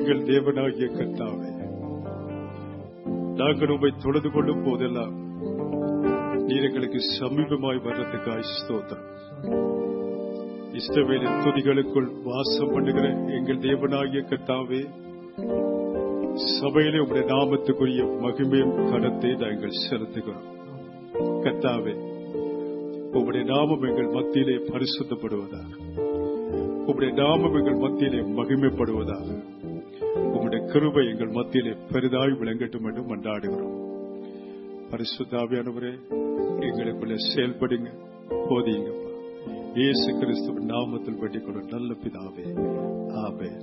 எங்கள் தேவனாகிய கர்த்தாவே, நாங்கள் உம்மை தொழுது கொள்ளும் போதெல்லாம் நீர் எங்களுக்கு சமீபமாய் வர்றதுக்காய் ஸ்தோத்திரம். இஸ்ரவேலின் துதிகளுக்குள் வாசம் பண்ணுகிற எங்கள் தேவனாகிய கர்த்தாவே, சபையிலே உம்முடைய நாமத்துக்குரிய மகிமையும் கனத்தை நாங்கள் செலுத்துகிறோம். கர்த்தாவே, உம்முடைய நாமம் எங்கள் மத்தியிலே பரிசுத்தப்படுவதாக, உம்முடைய நாமம் எங்கள் மத்தியிலே மகிமைப்படுவதாக, உம்முடைய கிருபை எங்கள் மத்தியிலே பெரிதாய் விளங்கட்டும் என்று மன்றாடுகிறோம். பரிசுத்த ஆவியானவரே, எங்களுக்குள்ளே செயல்படுங்க, போதியுங்கப்பா. இயேசு கிறிஸ்துவின் நாமத்தில் வேண்டிக் கொள்ளும் நல்ல பிதாவே, ஆமென்.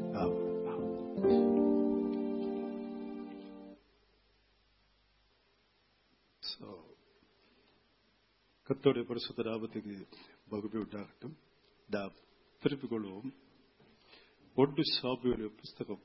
கர்த்தருடைய பரிசுத்த நாமத்துக்கு மகிமை உண்டாகட்டும். நாம் திருப்பிக் கொள்வோம். 1 சாமுவேல் புஸ்தகம்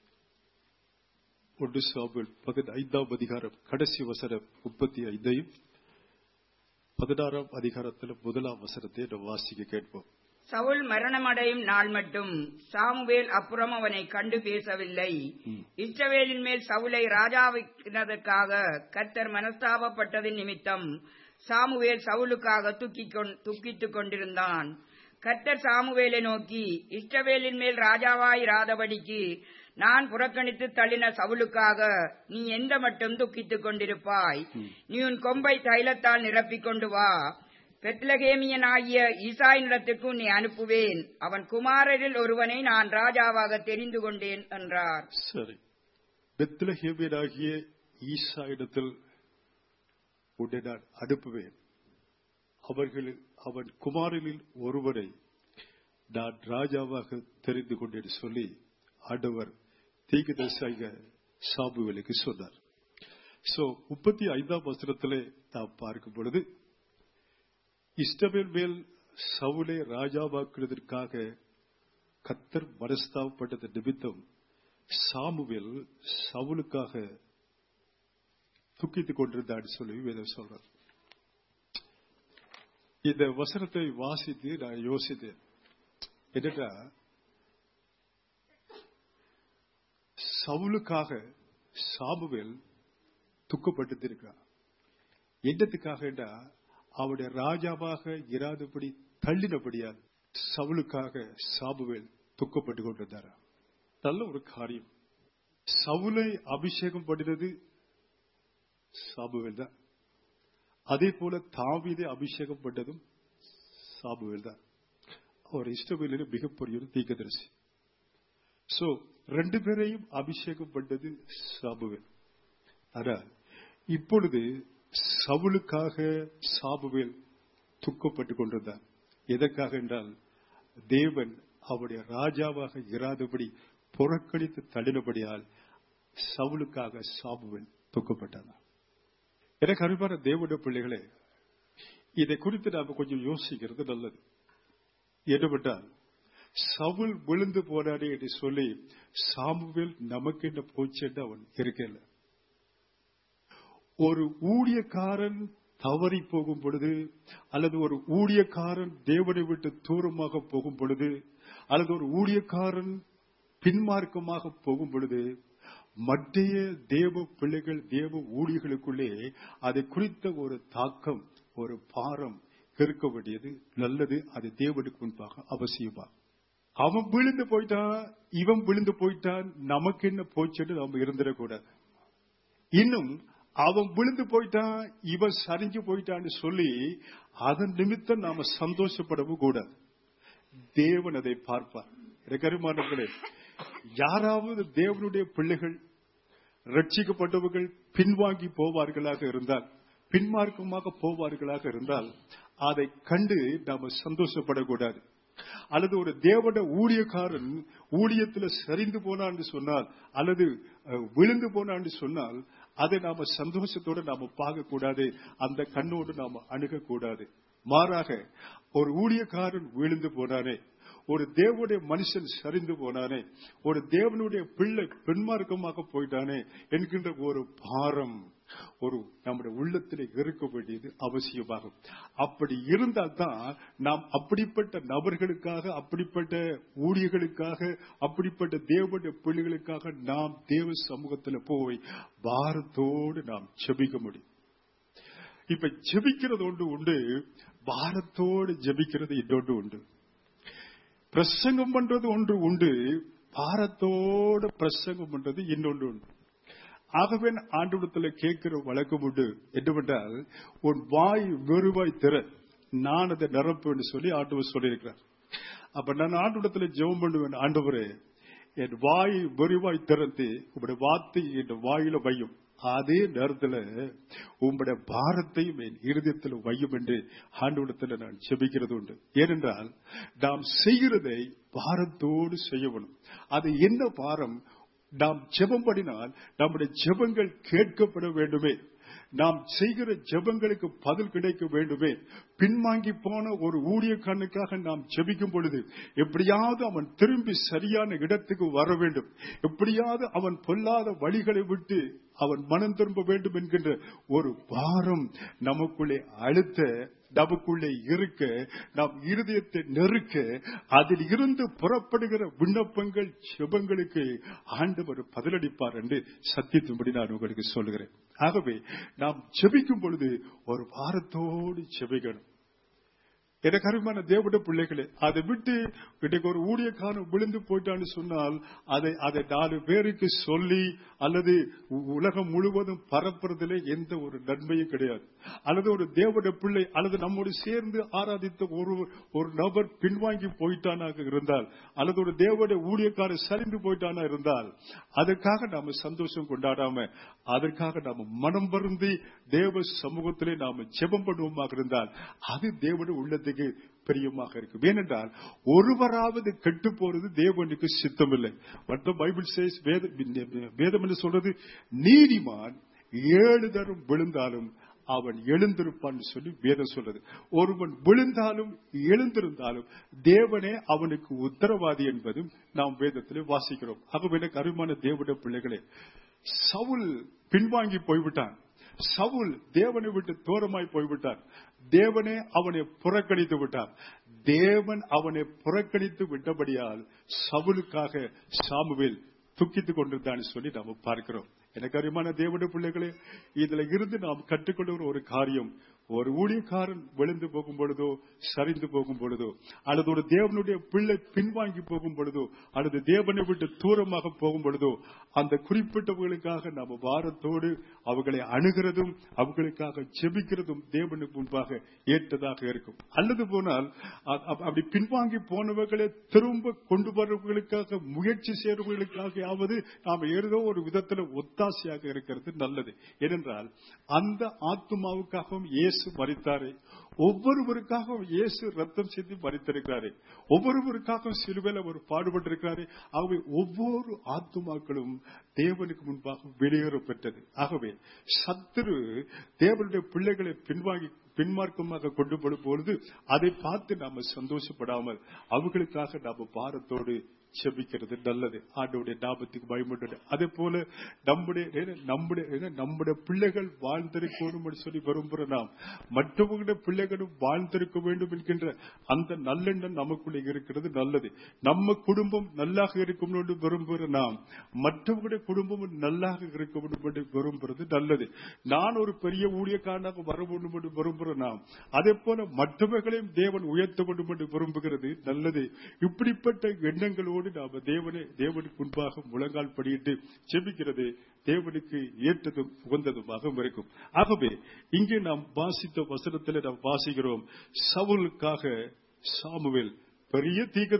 1 சாமுவேல் 15ஆம் அதிகாரம் கடைசி வசனம் 35 16ஆம் அதிகாரத்தில் 1ஆம் வசனத்தை நாம் வாசிக்க கேட்போம். சவுல் மரணமடையும் நாள் மட்டும் சாமுவேல் அப்புறம் அவனை கண்டு பேசவில்லை. இஸ்ரவேலின் மேல் சவுலை ராஜாவினதற்காக கர்த்தர் மனஸ்தாபப்பட்டதின் நிமித்தம் சாமுவேல் சவுலுக்காக துக்கித்துக் கொண்டிருந்தான். கர்த்தர் சாமுவேலை நோக்கி, இஸ்ரவேலின் மேல் ராஜாவாயிராதபடிக்கு நான் புறக்கணித்து தள்ளின சவுலுக்காக நீ எந்த மட்டும் துக்கித்துக் கொண்டிருப்பாய்? நீ உன் கொம்பை தைலத்தால் நிரப்பிக் கொண்டு வா. பெத்லகேமியனாகிய ஈசாயினிடத்துக்கு நீ அனுப்புவேன். அவன் குமாரரில் ஒருவனை நான் ராஜாவாக தெரிந்து கொண்டேன் என்றார். சரி, பெத்லகேமியனாகிய ஈசாயினிடத்தில் உன்னை நான் அனுப்புவேன். அவன் குமாரனில் ஒருவரை நான் ராஜாவாக தெரிந்து கொண்டேன் சொல்லி ஆண்டவர் தீர்க்கதரிசியாக சாமுவேலுக்கு சொன்னார். 35ஆம் வசனத்திலே நாம் பார்க்கும் பொழுது, இஸ்ரவேல் மேல் சவுலை ராஜாவாக்குவதற்காக கர்த்தர் மனஸ்தாபப்பட்டது நிமித்தம் சாமுவேல் சவுலுக்காக துக்கித்துக் கொண்டிருந்தான்னு சொல்லி வேதம் சொல்றார். இந்த வசனத்தை வாசித்து நான் யோசித்தேன். என்னன்னா, சவுலுக்காக சாமுவேல் துக்கப்பட்டு இருக்கிறார். என்னத்துக்காக அவருடைய ராஜாவாக இராதபடி தள்ளினபடியால் சவுலுக்காக சாமுவேல் துக்கப்பட்டு கொண்டிருந்தார். நல்ல ஒரு காரியம். சவுலை அபிஷேகம் பண்ணினது சாமுவேல் தான். அதே போல தாவீதை அபிஷேகம் பண்ணதும் சாமுவேல் தான். அவர் இஸ்ரவேலின் மிகப்பெரிய ஒரு தீர்க்கதரிசி. ரெண்டு பேரையும் அபிஷேகம் பண்ணது சாமுவேல். ஆனால் இப்பொழுது சவுலுக்காக சாமுவேல் துக்கப்பட்டுக் கொண்டிருந்தார். எதற்காக என்றால், தேவன் அவருடைய ராஜாவாக இராதபடி புறக்கணித்து தள்ளினபடியால் சவுலுக்காக சாமுவேல் துக்கப்பட்டார். எனக்கு அருமையான தேவனுடைய பிள்ளைகளே, இதை குறித்து நாம கொஞ்சம் யோசிக்கிறது நல்லது. என்னவென்றால், சவுல் விழுந்து போனானே என்று சொல்லி சாமுவேல் நமக்கு என்ன போச்சு அவன் இருக்கல. ஒரு ஊழியக்காரன் தவறி போகும் பொழுது, அல்லது ஒரு ஊழியக்காரன் தேவனை விட்டு தூரமாக போகும் பொழுது, அல்லது ஒரு ஊழியக்காரன் பின்மார்க்கமாக போகும் பொழுது, மத்திய தேவ பிள்ளைகள் தேவ ஊழியர்களுக்குள்ளே அதை குறித்த ஒரு தாக்கம், ஒரு பாரம் இருக்க வேண்டியது நல்லது. அது தேவனுக்கு முன்பாக அவசியமா. அவன் விழுந்து போயிட்டான், இவன் விழுந்து போயிட்டான், நமக்கு என்ன போச்சுன்னு நாம இருந்துடக்கூடாது. இன்னும் அவன் விழுந்து போயிட்டான், இவன் சரிஞ்சு போயிட்டான்னு சொல்லி அதன் நிமித்தம் நாம சந்தோஷப்படவும் கூடாது. தேவன் அதை பார்ப்பார். கருமானங்களே, யாராவது தேவனுடைய பிள்ளைகள் ரட்சிக்கப்பட்டவர்கள் பின்வாங்கி போவார்களாக இருந்தால், பின்மார்க்கமாக போவார்களாக இருந்தால், அதை கண்டு நாம சந்தோஷப்படக்கூடாது. அல்லது ஒரு தேவனுடைய ஊழியக்காரன் ஊழியத்தில் சரிந்து போனான்னு சொன்னால், அல்லது விழுந்து போனான்னு சொன்னால், அதை நாம சந்தோஷத்தோடு நாம பார்க்க கூடாது. அந்த கண்ணோடு நாம அணுகக்கூடாது. மாறாக, ஒரு ஊழியக்காரன் விழுந்து போனானே, ஒரு தேவனுடைய மனுஷன் சரிந்து போனானே, ஒரு தேவனுடைய பிள்ளை பெண்மார்க்கமாக போயிட்டானே என்கின்ற ஒரு பாரம் ஒரு நம்முடைய உள்ளத்திலே இருக்க வேண்டியது அவசியமாகும். அப்படி இருந்தால் தான் நாம் அப்படிப்பட்ட நபர்களுக்காக, அப்படிப்பட்ட ஊழியர்களுக்காக, அப்படிப்பட்ட தேவனுடைய பிள்ளைகளுக்காக நாம் தேவ சமூகத்தில் போய் பாரத்தோடு நாம் ஜெபிக்க முடியும். இப்ப ஜெபிக்கிறது ஒன்று உண்டு, பாரத்தோடு ஜெபிக்கிறது இன்னொன்று உண்டு. பிரசங்கம் பண்றது ஒன்று உண்டு, பாரத்தோடு பிரசங்கம் பண்றது இன்னொன்று உண்டு. ஆகவே ஆண்டவரிடத்தில் கேட்கிற வழக்கம் உண்டு. என்னவென்றால், உன் வாய் வெறுவாய் திற, நான் அதை நிரப்புன்னு சொல்லி ஆண்டவர் சொல்லியிருக்கிறார். அப்ப நான் ஆண்டவரிடத்தில் ஜெபம் பண்ணுவேன், ஆண்டவரே என் வாய் வெறுவாய் திறந்து உங்களுடைய வார்த்தை என் வாயில வையும், அதே நேரத்தில் உங்களுடைய பாரத்தையும் என் இருதயத்தில் வையும் என்று ஆண்டவரிடத்தில் நான் ஜெபிக்கிறது உண்டு. ஏனென்றால் நாம் செய்கிறதை பாரத்தோடு செய்யணும். அது என்ன பாரம்? நாம் ஜெபம் பண்ணினால் நம்முடைய ஜெபங்கள் கேட்கப்பட வேண்டுமே, நாம் செய்கிற ஜெபங்களுக்கு பதில் கிடைக்க வேண்டுமே. பின்வாங்கி போன ஒரு ஊழியக்காரனுக்காக நாம் ஜெபிக்கும் பொழுது எப்படியாவது அவன் திரும்பி சரியான இடத்துக்கு வர வேண்டும், எப்படியாவது அவன் பொல்லாத வழிகளை விட்டு அவன் மனம் திரும்ப வேண்டும் என்கின்ற ஒரு பாரம் நமக்குள்ளே அழுத்த, நமக்குள்ளே இருக்க, நம் இருதயத்தை நெருக்க, அதில் இருந்து புறப்படுகிற விண்ணப்பங்கள் ஜெபங்களுக்கு ஆண்டவர் பதிலளிப்பார் என்று சத்தியத்தின்படி நான் உங்களுக்கு சொல்லுகிறேன். ஆகவே நாம் ஜெபிக்கும் பொழுது ஒரு பாரத்தோடு ஜெபிக்கணும். எனக்கு அருமையான தேவனுடைய பிள்ளைகளே, அதை விட்டு இன்னைக்கு ஒரு ஊழியக்காரன் விழுந்து போயிட்டான்னு சொன்னால் அதை 4 பேருக்கு சொல்லி அல்லது உலகம் முழுவதும் பரப்புறதிலே எந்த ஒரு நன்மையும் கிடையாது. அல்லது ஒரு தேவனுடைய பிள்ளை அல்லது நம்மோடு சேர்ந்து ஆராதித்த ஒரு நபர் பின்வாங்கி போயிட்டானாக இருந்தால், அல்லது ஒரு தேவனுடைய ஊழியக்காரர் சரிந்து போயிட்டானா இருந்தால், அதற்காக நாம சந்தோஷம் கொண்டாடாம அதற்காக நாம மனம் வருந்தி தேவ சமூகத்திலே நாம ஜெபம் பண்ணுவோமாக இருந்தால் அது தேவனுடைய உள்ளத்துக்கு பிரியமாக இருக்கும். ஏனென்றால் ஒருவராவது கெட்டு போறது தேவனுக்கு சித்தம் இல்லை. பைபிள் சேஸ், வேதம் என்று சொல்றது, நீதிமான் 7 தரம் விழுந்தாலும் அவன் எழுந்திருப்பான் சொல்லி வேதம் சொல்றது. ஒருவன் விழுந்தாலும் எழுந்திருந்தாலும் தேவனே அவனுக்கு உத்தரவாதி என்பதும் நாம் வேதத்திலே வாசிக்கிறோம். ஆகவே எனக்கு அருமையான தேவனுடைய பிள்ளைகளே, சவுல் பின்வாங்கி போய்விட்டான். சவுல் தேவனை விட்டு தூரமாய் போய்விட்டார். தேவனே அவனை புறக்கணித்து விட்டார். தேவன் அவனை புறக்கணித்து விட்டபடியால் சவுலுக்காக சாமுவேல் துக்கித்துக் கொண்டிருந்தான் சொல்லி நாம் பார்க்கிறோம். எனக்கு அருமையான தேவனுடைய பிள்ளைகளே, இதுல இருந்து நாம் கற்றுக்கொள்கிற ஒரு காரியம், ஒரு ஊழியக்காரன் விழுந்து போகும் பொழுதோ, சரிந்து போகும் பொழுதோ, அல்லது ஒரு தேவனுடைய பிள்ளை பின்வாங்கி போகும் பொழுதோ, அல்லது தேவனை விட்டு தூரமாக போகும் பொழுதோ, அந்த குறிப்பிட்டவர்களுக்காக நாம் பாரத்தோடு அவர்களை அணுகிறதும் அவர்களுக்காக ஜெபிக்கிறதும் தேவனுக்கு முன்பாக ஏற்றதாக இருக்கும். அல்லது போனால் அப்படி பின்வாங்கி போனவர்களை திரும்ப கொண்டு வருவர்களுக்காக முயற்சி செய்வர்களுக்காகவது நாம் ஏதோ ஒரு விதத்தில் ஒத்தாசையாக இருக்கிறது நல்லது. ஏனென்றால் அந்த ஆத்துமாவுக்காகவும் இயேசு மரித்தாரே, ஒவ்வொருவருக்காகவும் இயேசு ரத்தம் சிந்தி மரித்திருக்கிறாரே, ஒவ்வொருவருக்காகவும் சிலுவையில் அவர் பாடுபட்டிருக்கிறாரே. ஆகவே ஒவ்வொரு ஆத்துமாக்களும் தேவனுக்கு முன்பாக வெளியேறப்பட்டது. ஆகவே சத்துரு தேவனுடைய பிள்ளைகளை பின்மார்க்கமாக கொண்டு போடும் பொழுது அதை பார்த்து நாம சந்தோஷப்படாமல் அவர்களுக்காக நாம பாரத்தோடு ஜெபிக்கிறது நல்லது. ஆண்டவருடைய நாமத்துக்கு பயமுண்டு. அதே போல நம்முடைய பிள்ளைகள் வாழ்ந்திருக்கணும் சொல்லி விரும்புகிற நாம் மற்றவர்களுடைய பிள்ளைகளும் வாழ்ந்திருக்க வேண்டும் என்கின்ற அந்த நல்லெண்ணம் நமக்குள்ளே இருக்கிறது நல்லது. நம்ம குடும்பம் நல்லாக இருக்கும் என்று விரும்புகிற நாம் மற்றவர்களுடைய குடும்பமும் நல்லாக இருக்க வேண்டும் என்று விரும்புகிறது நல்லது. நான் ஒரு பெரிய ஊழியக்காரனாக வர வேண்டும் என்று விரும்புகிற நாம் அதே போல மற்றவர்களையும் தேவன் உயர்த்த வேண்டும் என்று விரும்புகிறது நல்லது. இப்படிப்பட்ட எண்ணங்களோடு நாம தேவனுக்கு முன்பாக முழங்கால் படியிட்டு ஜெபிக்கிறது தேவனுக்கு ஏற்றதும் உகந்ததுமாக இருக்கும். ஆகவே இங்கே நாம் வாசித்த வசனத்தில் நாம் வாசிக்கிறோம், சவுலுக்காக சாமுவேல் பெரிய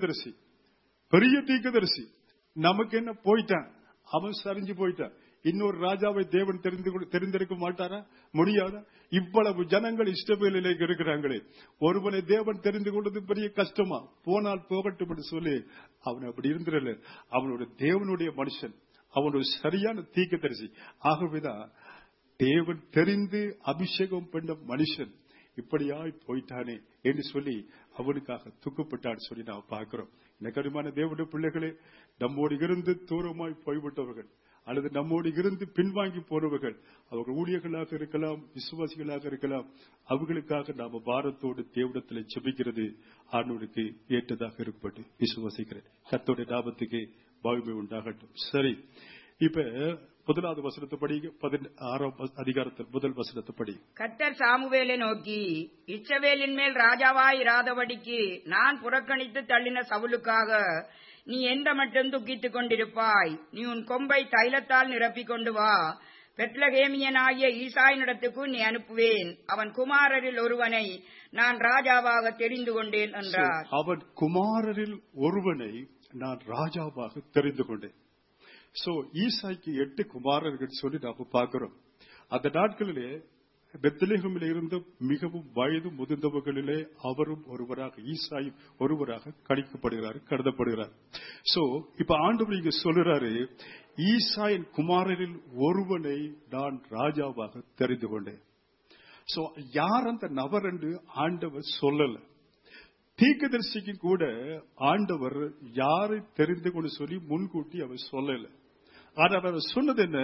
தீர்க்கதரிசி நமக்கு என்ன போயிட்டான், அவன் சரிஞ்சு போயிட்டான். இன்னொரு ராஜாவை தேவன் தெரிந்திருக்க மாட்டாரா? முடியாதா? இவ்வளவு ஜனங்கள் இஸ்ரவேலிலே இருக்கிறாங்களே, ஒருவனை தேவன் தெரிந்து கொண்டது பெரிய கஷ்டமா? போனால் போகட்டும் என்று சொல்லி அவன் அப்படி இருந்திரல. அவனுடைய தேவனுடைய மனுஷன், அவனுடைய சரியான தீர்க்கதரிசி. ஆகவேதான் தேவன் தெரிந்து அபிஷேகம் பண்ண மனுஷன் இப்படியாய் போயிட்டானே என்று சொல்லி அவனுக்காக துக்கப்பட்டான்னு சொல்லி நாம் பார்க்கிறோம். எனக்கு அருமையான தேவனுடைய பிள்ளைகளே, நம்மோடு இருந்து தூரமாய் போய்விட்டவர்கள், அல்லது நம்மோடு இருந்து பின்வாங்கி போனவர்கள், அவர்கள் ஊழியர்களாக இருக்கலாம், விசுவாசிகளாக இருக்கலாம், அவர்களுக்காக நாம பாரத்தோடு தேவனிடத்தில் ஜெபிக்கிறது ஆண்டவருக்கு ஏற்றதாக இருப்பது விசுவாசிக்கிறேன். கர்த்தருடைய நாமத்துக்கு மகிமை உண்டாகட்டும். சரி, இப்ப முதலாவது வசனத்தை படிங்க. 16ஆம் அதிகாரத்தில் முதல் வசனத்தை படி. கர்த்தர் சாமுவேலை நோக்கி, இஸ்ரவேலின் மேல் ராஜாவாய் இராதபடிக்கு நான் புறக்கணித்து தள்ளின சவுலுக்காக நீ எந்த மட்டும் துக்கித்துக் கொண்டிருப்பாய்? நீ உன் கொம்பை தைலத்தால் நிரப்பிக் கொண்டு வா. பெத்லகேமியனாகிய ஈசாயினிடத்துக்கு நீ அனுப்புவேன். அவன் குமாரரில் ஒருவனை நான் ராஜாவாக தெரிந்து கொண்டேன் என்றார். அவன் குமாரரில் ஒருவனை நான் ராஜாவாக தெரிந்து கொண்டேன். சோ ஈசாய்க்கு 8 குமாரர்கள் சொல்லி நாம பார்க்கிறோம். அந்த நாட்களிலே பெத்லெகேமில் இருந்த மிகவும் வயது முதிர்ந்தவர்களிலே அவரும் ஒருவராக, ஈசாயும் ஒருவராக கருதப்படுகிறார். சோ இப்ப ஆண்டவர் இங்க சொல்றாரு, ஈசாயின் குமாரரில் ஒருவனை நான் ராஜாவாக தெரிந்து கொண்டேன். சோ யார் அந்த நபர் என்று ஆண்டவர் சொல்லல. தீர்க்கதரிசிக்கு கூட ஆண்டவர் யாரை தெரிந்து கொண்டு சொல்லி முன்கூட்டி அவர் சொல்லல. ஆனால் அவர் சொன்னது என்ன?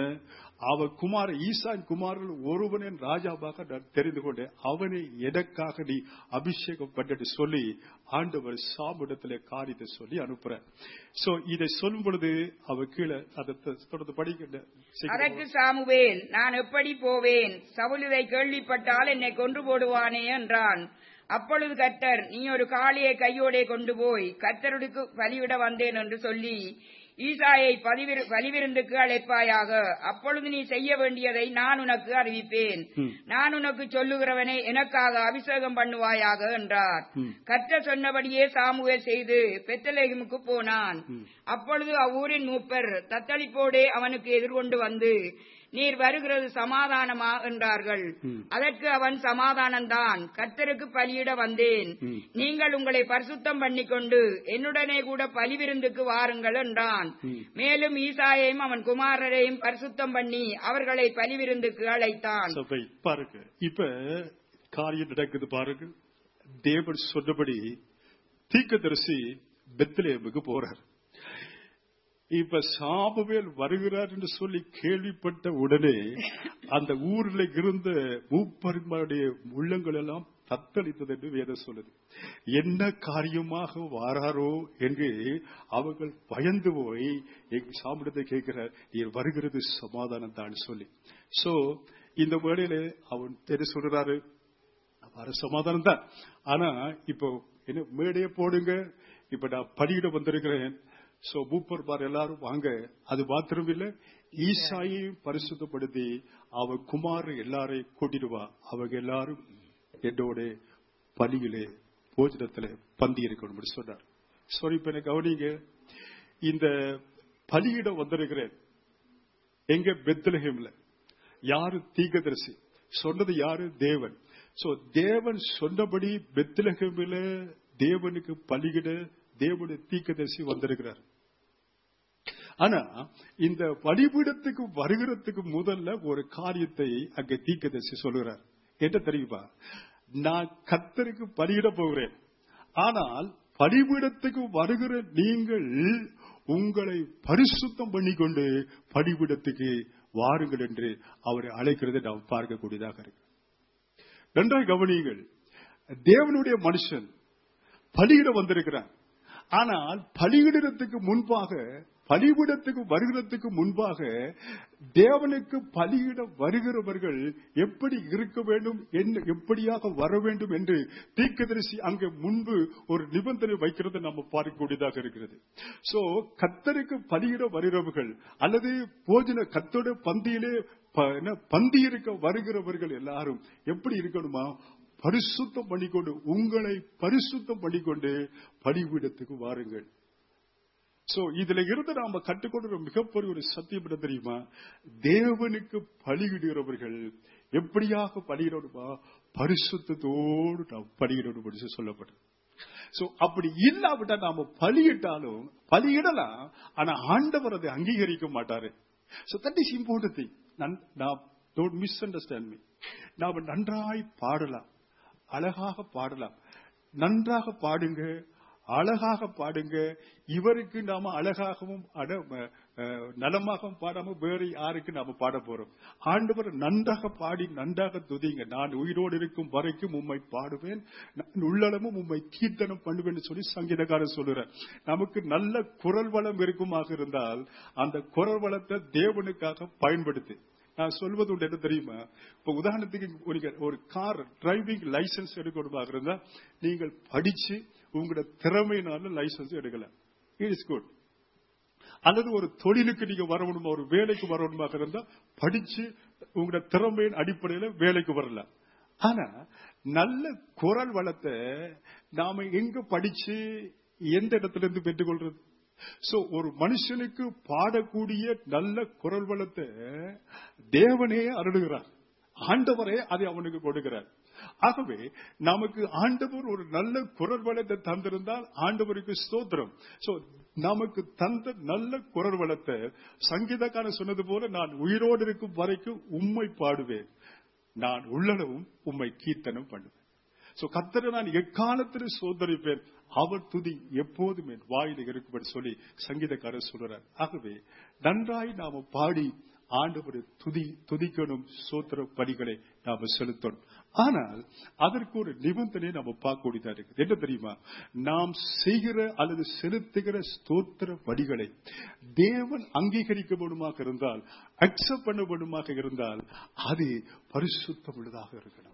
அவர் ஈசாயின் குமாரில் ஒருவனை ராஜாவாக நான் தெரிந்து கொண்டேன், அவனை எனக்காக நீ அபிஷேகம் பண்ணி சொல்லி ஆண்டவர் சாமுவேலிடத்திலே காரியத்தை சொல்லி அனுப்புற. சோ இதை சொல்லும் பொழுது அவர் கீழே அதை தொடர்ந்து படிக்கின்ற. அதற்கு சாமுவேல், நான் எப்படி போவேன்? சவுல் இதை கேள்விப்பட்டால் என்னை கொன்று போடுவானே என்றான். அப்பொழுது கர்த்தர், நீ ஒரு காளையை கையோடே கொண்டு போய் கர்த்தருக்கு பலியிட வந்தேன் என்று சொல்லி ஈசாயை பலிவிருந்துக்கு அழைப்பாயாக. அப்பொழுது நீ செய்ய வேண்டியதை நான் உனக்கு அறிவிப்பேன். நான் உனக்கு சொல்லுகிறவனை எனக்காக அபிஷேகம் பண்ணுவாயாக என்றார். கர்த்தர் சொன்னபடியே சாமுவேல் செய்து பெத்லெகேமுக்கு போனான். அப்பொழுது அவ்வூரின் மூப்பர் தத்தளிப்போடே அவனுக்கு எதிர்கொண்டு வந்து, நீர் வருகிறது சமாதானமா என்றார்கள். அதற்கு அவன், சமாதானம்தான், கர்த்தருக்கு பலியிட வந்தேன். நீங்கள் உங்களை பரிசுத்தம் பண்ணிக்கொண்டு என்னுடனே கூட பலிவிருந்துக்கு வாருங்கள் என்றான். மேலும் ஈசாயையும் அவன் குமாரரையும் பரிசுத்தம் பண்ணி அவர்களை பலிவிருந்துக்கு அழைத்தான். பாருங்க, இப்ப காரியம் நடக்குது பாருங்க. தேவன் சொன்னபடி தீர்க்கதரிசி பெத்லெகேமுக்கு போறார். இப்ப சாமுவேல் வருகிறார் என்று சொல்லி கேள்விப்பட்ட உடனே அந்த ஊரில் இருந்த மூப்பர்களுடைய உள்ளங்கள் எல்லாம் தத்தளித்தது என்று வேதம் சொல்லுது. என்ன காரியமாக வாராரோ என்று அவர்கள் பயந்து போய் சாமுவேலிடத்தை கேட்கிறார், நீர் வருகிறது சமாதானம் தான் சொல்லி. சோ இந்த வேளையில அவன் என்ன சொல்றாரு, வர சமாதானம் தான், ஆனா இப்போ என்ன மேடையை போடுங்க, இப்ப நான் பலியிட வந்திருக்கிறேன். சோ மூப்பர்மார் எல்லாரும் வாங்க. அது மாத்திரம் இல்ல, ஈசாயையும் பரிசுத்தப்படுத்தி அவ குமார் எல்லாரையும் கூட்டிடுவா, அவங்க எல்லாரும் என்னோட பலியிலே போஜனத்துல பந்தி இருக்கணும் சொன்னார். சரி, இப்ப எனக்கு கவனிங்க, இந்த பலியிட வந்திருக்கிறேன் எங்க? பெத்லெகேம்ல. யாரு? தீர்க்கதரிசி சொன்னது யாரு? தேவன். சோ தேவன் சொன்னபடி பெத்லெகேமில தேவனுக்கு பலியிட தேவனுடைய தீர்க்கதரிசி வந்திருக்கிறார். ஆனா இந்த பலிபீடத்துக்கு வருகிறதுக்கு முதல்ல ஒரு காரியத்தை அங்க தீர்க்கதரிசி சொல்லுகிறார். என்ன தெரியுமா? நான் கர்த்தருக்கு பலியிட போகிறேன், ஆனால் பலிபீடத்துக்கு வருகிற நீங்கள் உங்களை பரிசுத்தம் பண்ணிக்கொண்டு பலிபீடத்துக்கு வாருங்கள் என்று அவரை அழைக்கிறதை நாம் பார்க்கக்கூடியதாக இருக்கு. நன்றாக கவனியுங்கள், தேவனுடைய மனுஷன் பலியிட வந்திருக்கிறான். ஆனால் பலியிடத்துக்கு முன்பாக, பலிபீடத்துக்கு வருகிறதுக்கு முன்பாக தேவனுக்கு பலியிட வருகிறவர்கள் எப்படி இருக்க வேண்டும், எப்படியாக வர வேண்டும் என்று தீர்க்கதரிசி அங்கே முன்பு ஒரு நிபந்தனை வைக்கிறதை நம்ம பார்க்கக்கூடியதாக இருக்கிறது. சோ கர்த்தருக்கு பலியிட வருகிறவர்கள் அல்லது போஜன கர்த்தருடைய பந்தியிலே பந்தி இருக்க வருகிறவர்கள் எல்லாரும் எப்படி இருக்கணுமா? பரிசுத்தம் பண்ணிக்கொண்டு, உங்களை பரிசுத்தம் பண்ணிக்கொண்டு பலிபீடத்துக்கு வாருங்கள். சோ இதுல இருந்து நாம கற்றுக்கொண்ட மிகப்பெரிய ஒரு சத்தியம் என்ன தெரியுமா? தேவனுக்கு பலியிடுகிறவர்கள் எப்படியாக பலியிடணுமா? பரிசுத்தத்தோடு நாம் பலியிடணும் சொல்லப்பட்டது. சோ அப்படி இல்லாவிட்டா நாம பலியிட்டாலும் பலியிடலாம், ஆனா ஆண்டவர் அதை அங்கீகரிக்க மாட்டாரு. So that is important thing. Don't misunderstand me. நாம நன்றாய் பாடலாம், அழகாக பாடலாம், நன்றாக பாடுங்க, அழகாக பாடுங்க. இவருக்கு நாம அழகாகவும் நலமாகவும் பாடாம வேறு யாருக்கு நாம பாட போறோம்? ஆண்டவர் நன்றாக பாடி நன்றாக துதிங்க. நான் உயிரோடு இருக்கும் வரைக்கும் உம்மை பாடுவேன், நான் உள்ளளவும் உம்மை கீர்த்தனம் பண்ணுவேன் சொல்லி சங்கீதக்காரர் சொல்லுறார். நமக்கு நல்ல குரல் வளம் இருக்குமாக இருந்தால் அந்த குரல் வளத்தை தேவனுக்காக பயன்படுத்தி. நான் சொல்வது உண்டு என்ன தெரியுமா? இப்ப உதாரணத்துக்கு ஒரு கார் டிரைவிங் லைசன்ஸ் எடுக்கணுமாக இருந்தா நீங்கள் படிச்சு உங்களோட திறமையினால லைசன்ஸ் எடுக்கலாம். It is good. அல்லது ஒரு தொழிலுக்கு நீங்க வரணுமா, ஒரு வேலைக்கு வரணுமாக இருந்தா படிச்சு உங்களோட திறமையின் அடிப்படையில வேலைக்கு வரலாம். ஆனா நல்ல குரல் வளத்தை நாம எங்க படிச்சு எந்த இடத்துல இருந்து பெற்றுக்கொள்றது? சோ ஒரு மனுஷனுக்கு பாடக்கூடிய நல்ல குரல் வளத்தை தேவனே அருளுகிறார், ஆண்டவரே அதை அவனுக்கு கொடுக்கிறார். ஆகவே நமக்கு ஆண்டவர் ஒரு நல்ல குரல் வளத்தை தந்திருந்தால் ஆண்டவருக்கு ஸ்தோத்திரம். சோ நமக்கு தந்த நல்ல குரல் வளத்தை சங்கீதக்காரன் சொன்னது போல, நான் உயிரோடு இருக்கும் வரைக்கும் உம்மை பாடுவேன், நான் உள்ளளவும் உம்மை கீர்த்தனம் பண்ணுவேன். கர்த்தரை நான் எக்காலத்தில் சோதரிப்பேன், அவர் துதி எப்போதும் என் வாயில் இருக்கும்படி சொல்லி சங்கீதக்காரர் சொல்றார். ஆகவே நன்றாய் நாம பாடி ஆண்டவரை துதிக்கணும், சோத்திர பணிகளை நாம செலுத்தணும். ஆனால் அதற்கு ஒரு நிபந்தனை நாம பார்க்கக்கூடியதா இருக்கு. என்ன தெரியுமா? நாம் செய்கிற அல்லது செலுத்துகிற ஸ்தோத்திர பணிகளை தேவன் அங்கீகரிக்கப்படுமாக இருந்தால், அக்செப்ட் பண்ணப்படுமாக இருந்தால், அது பரிசுத்தம் உள்ளதாக இருக்கணும்.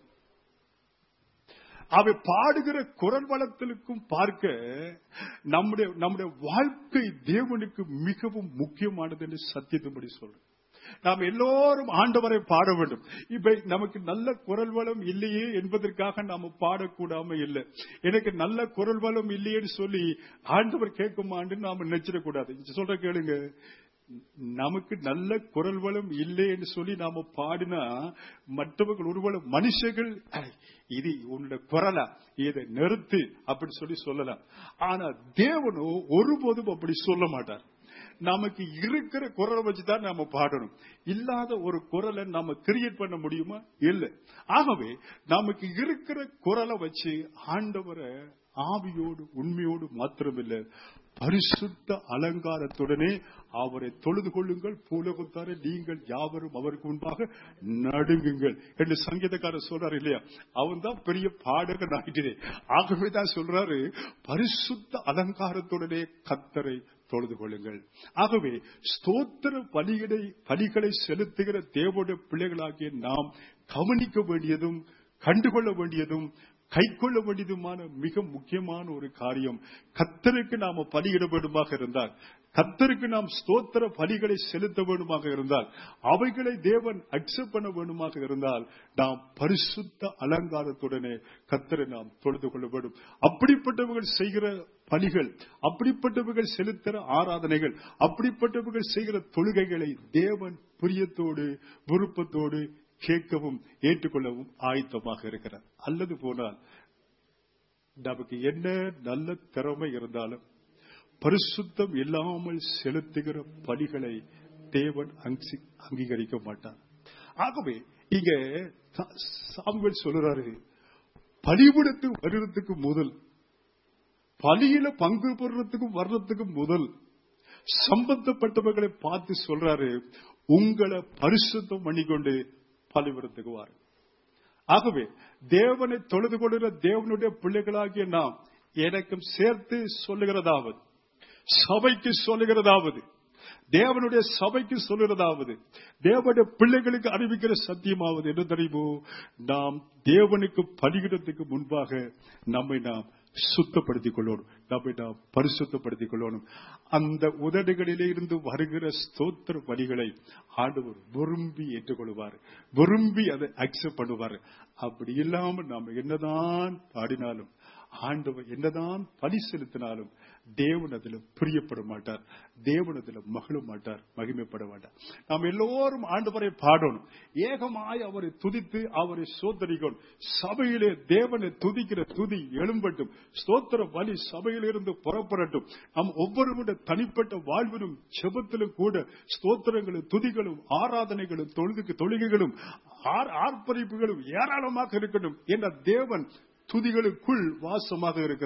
அவை பாடுகிற குரல் வளத்திற்கும் பார்க்க நம்முடைய வாழ்க்கை தேவனுக்கு மிகவும் முக்கியமானது என்று சத்தியத்தின்படி சொல்றேன். நாம் எல்லோரும் ஆண்டவரை பாட வேண்டும். இப்ப நமக்கு நல்ல குரல் வளம் இல்லையே என்பதற்காக நாம பாடக்கூடாம இல்லை. எனக்கு நல்ல குரல் வளம் இல்லையேன்னு சொல்லி ஆண்டவர் கேட்குமான்னு நாம நினைச்சிடக்கூடாது. சொல்ற கேளுங்க, நமக்கு நல்ல குரல் வளம் இல்லைன்னு சொல்லி நாம பாடினா மற்றவர்கள் ஒருவேளை மனுஷர்கள் இது உன்னோட குரலா, இதை நிறுத்து அப்படி சொல்லி சொல்லலாம். ஆனா தேவனோ ஒருபோதும் அப்படி சொல்ல மாட்டார். நமக்கு இருக்கிற குரலை வச்சுதான் நாம பாடணும். இல்லாத ஒரு குரலை நாம கிரியேட் பண்ண முடியுமா? இல்லை. ஆகவே நமக்கு இருக்கிற குரலை வச்சு ஆண்டவரை ஆவியோடு உண்மையோடு மாத்திரமில்லை, பரிசுத்த அலங்காரத்துடனே அவரை தொழுது கொள்ளுங்கள். பூலோகத்தாரே நீங்கள் யாவரும் அவருக்கு முன்பாக நடுங்குங்கள் என்று சங்கீதக்காரர் சொல்றாரு இல்லையா? அவன் தான் பெரிய பாடகன் ஆகிட்டே. ஆகவேதான் சொல்றாரு, பரிசுத்த அலங்காரத்துடனே கர்த்தரை தொழுது கொள்ளுங்கள். ஆகவே ஸ்தோத்திர பலிகளை செலுத்துகிற தேவனுடைய பிள்ளைகளாகிய நாம் கவனிக்க வேண்டியதும் கண்டுகொள்ள வேண்டியதும் கைக்கொள்ள வேண்டியதுமான மிக முக்கியமான ஒரு காரியம், கர்த்தருக்கு நாம பலியிட வேண்டுமாக இருந்தால், கர்த்தருக்கு நாம் ஸ்தோத்திர பலிகளை செலுத்த வேண்டுமாக இருந்தால், அவைகளை தேவன் அக்செப்ட் பண்ண வேண்டுமாக இருந்தால், நாம் பரிசுத்த அலங்காரத்துடனே கர்த்தரை நாம் தொழுது கொள்ள வேண்டும். அப்படிப்பட்டவர்கள் செய்கிற பலிகள், அப்படிப்பட்டவர்கள் செலுத்துகிற ஆராதனைகள், அப்படிப்பட்டவர்கள் செய்கிற தொழுகைகளை தேவன் பிரியத்தோடு விருப்பத்தோடு கேட்கவும் ஏற்றுக்கொள்ளவும் ஆயத்தமாக இருக்கிறார். அல்லது போனால் நமக்கு என்ன நல்ல திறமை இருந்தாலும் பரிசுத்தம் இல்லாமல் செலுத்துகிற பலிகளை தேவன் அங்கீகரிக்க மாட்டார். ஆகவே இங்க சாமுவேல் சொல்றாரு, பலிபீடத்துக்கு வருவதற்கு முதல், பலியில பங்கு பெறுறதுக்கும் வர்றதுக்கு முதல் சம்பந்தப்பட்டவர்களை பார்த்து சொல்றாரு, உங்களை பரிசுத்தம் பண்ணிக்கொண்டு பலிபீடத்துக்கு வாரு. ஆகவே தேவனை தொழுது கொள்கிற தேவனுடைய பிள்ளைகளாகிய நாம் எனக்கும் சேர்த்து சொல்லுகிறதாவது, சபைக்கு சொல்லுகிறதாவது, தேவனுடைய சபைக்கு சொல்லுகிறதாவது, தேவனுடைய பிள்ளைகளுக்கு அறிவிக்கிற சத்தியமாவது என்ன தெரியுமோ? நாம் தேவனுக்கு பலியிடத்துக்கு முன்பாக நம்மை நாம் சுத்தப்படுத்திக் கொள்ளணும், நம்மை நாம் பரிசுத்தப்படுத்திக் கொள்ளணும். அந்த உதடுகளிலே இருந்து வருகிற ஸ்தோத்திர பலிகளை ஆண்டவர் விரும்பி ஏற்றுக்கொள்வார், விரும்பி அதை அக்செப்ட் பண்ணுவார். அப்படி இல்லாமல் நாம் என்னதான் பாடினாலும், ஆண்டவர் என்னதான் பலி செலுத்தினாலும் தேவன் அதில் பிரியப்பட மாட்டார், தேவன் அதில் மகிழ மாட்டார், மகிமைப்பட மாட்டார். நாம் எல்லோரும் ஆண்டவரை பாடணும், ஏகமாய் அவரை துதித்து அவரை சோதரிக்கணும். சபையிலே தேவனை துதிக்கிற துதி எழும்பட்டும், ஸ்தோத்திர பலி சபையிலிருந்து புறப்படட்டும். நாம் ஒவ்வொருவருடைய தனிப்பட்ட வாழ்விலும் செபத்திலும் கூட ஸ்தோத்திரங்களும் துதிகளும் ஆராதனைகளும் தொழுகைகளும் ஆர்ப்பரிப்புகளும் ஏராளமாக இருக்கட்டும் என்ற தேவன் துதிகளுக்குள் வாசமாக இருக்கிறார்.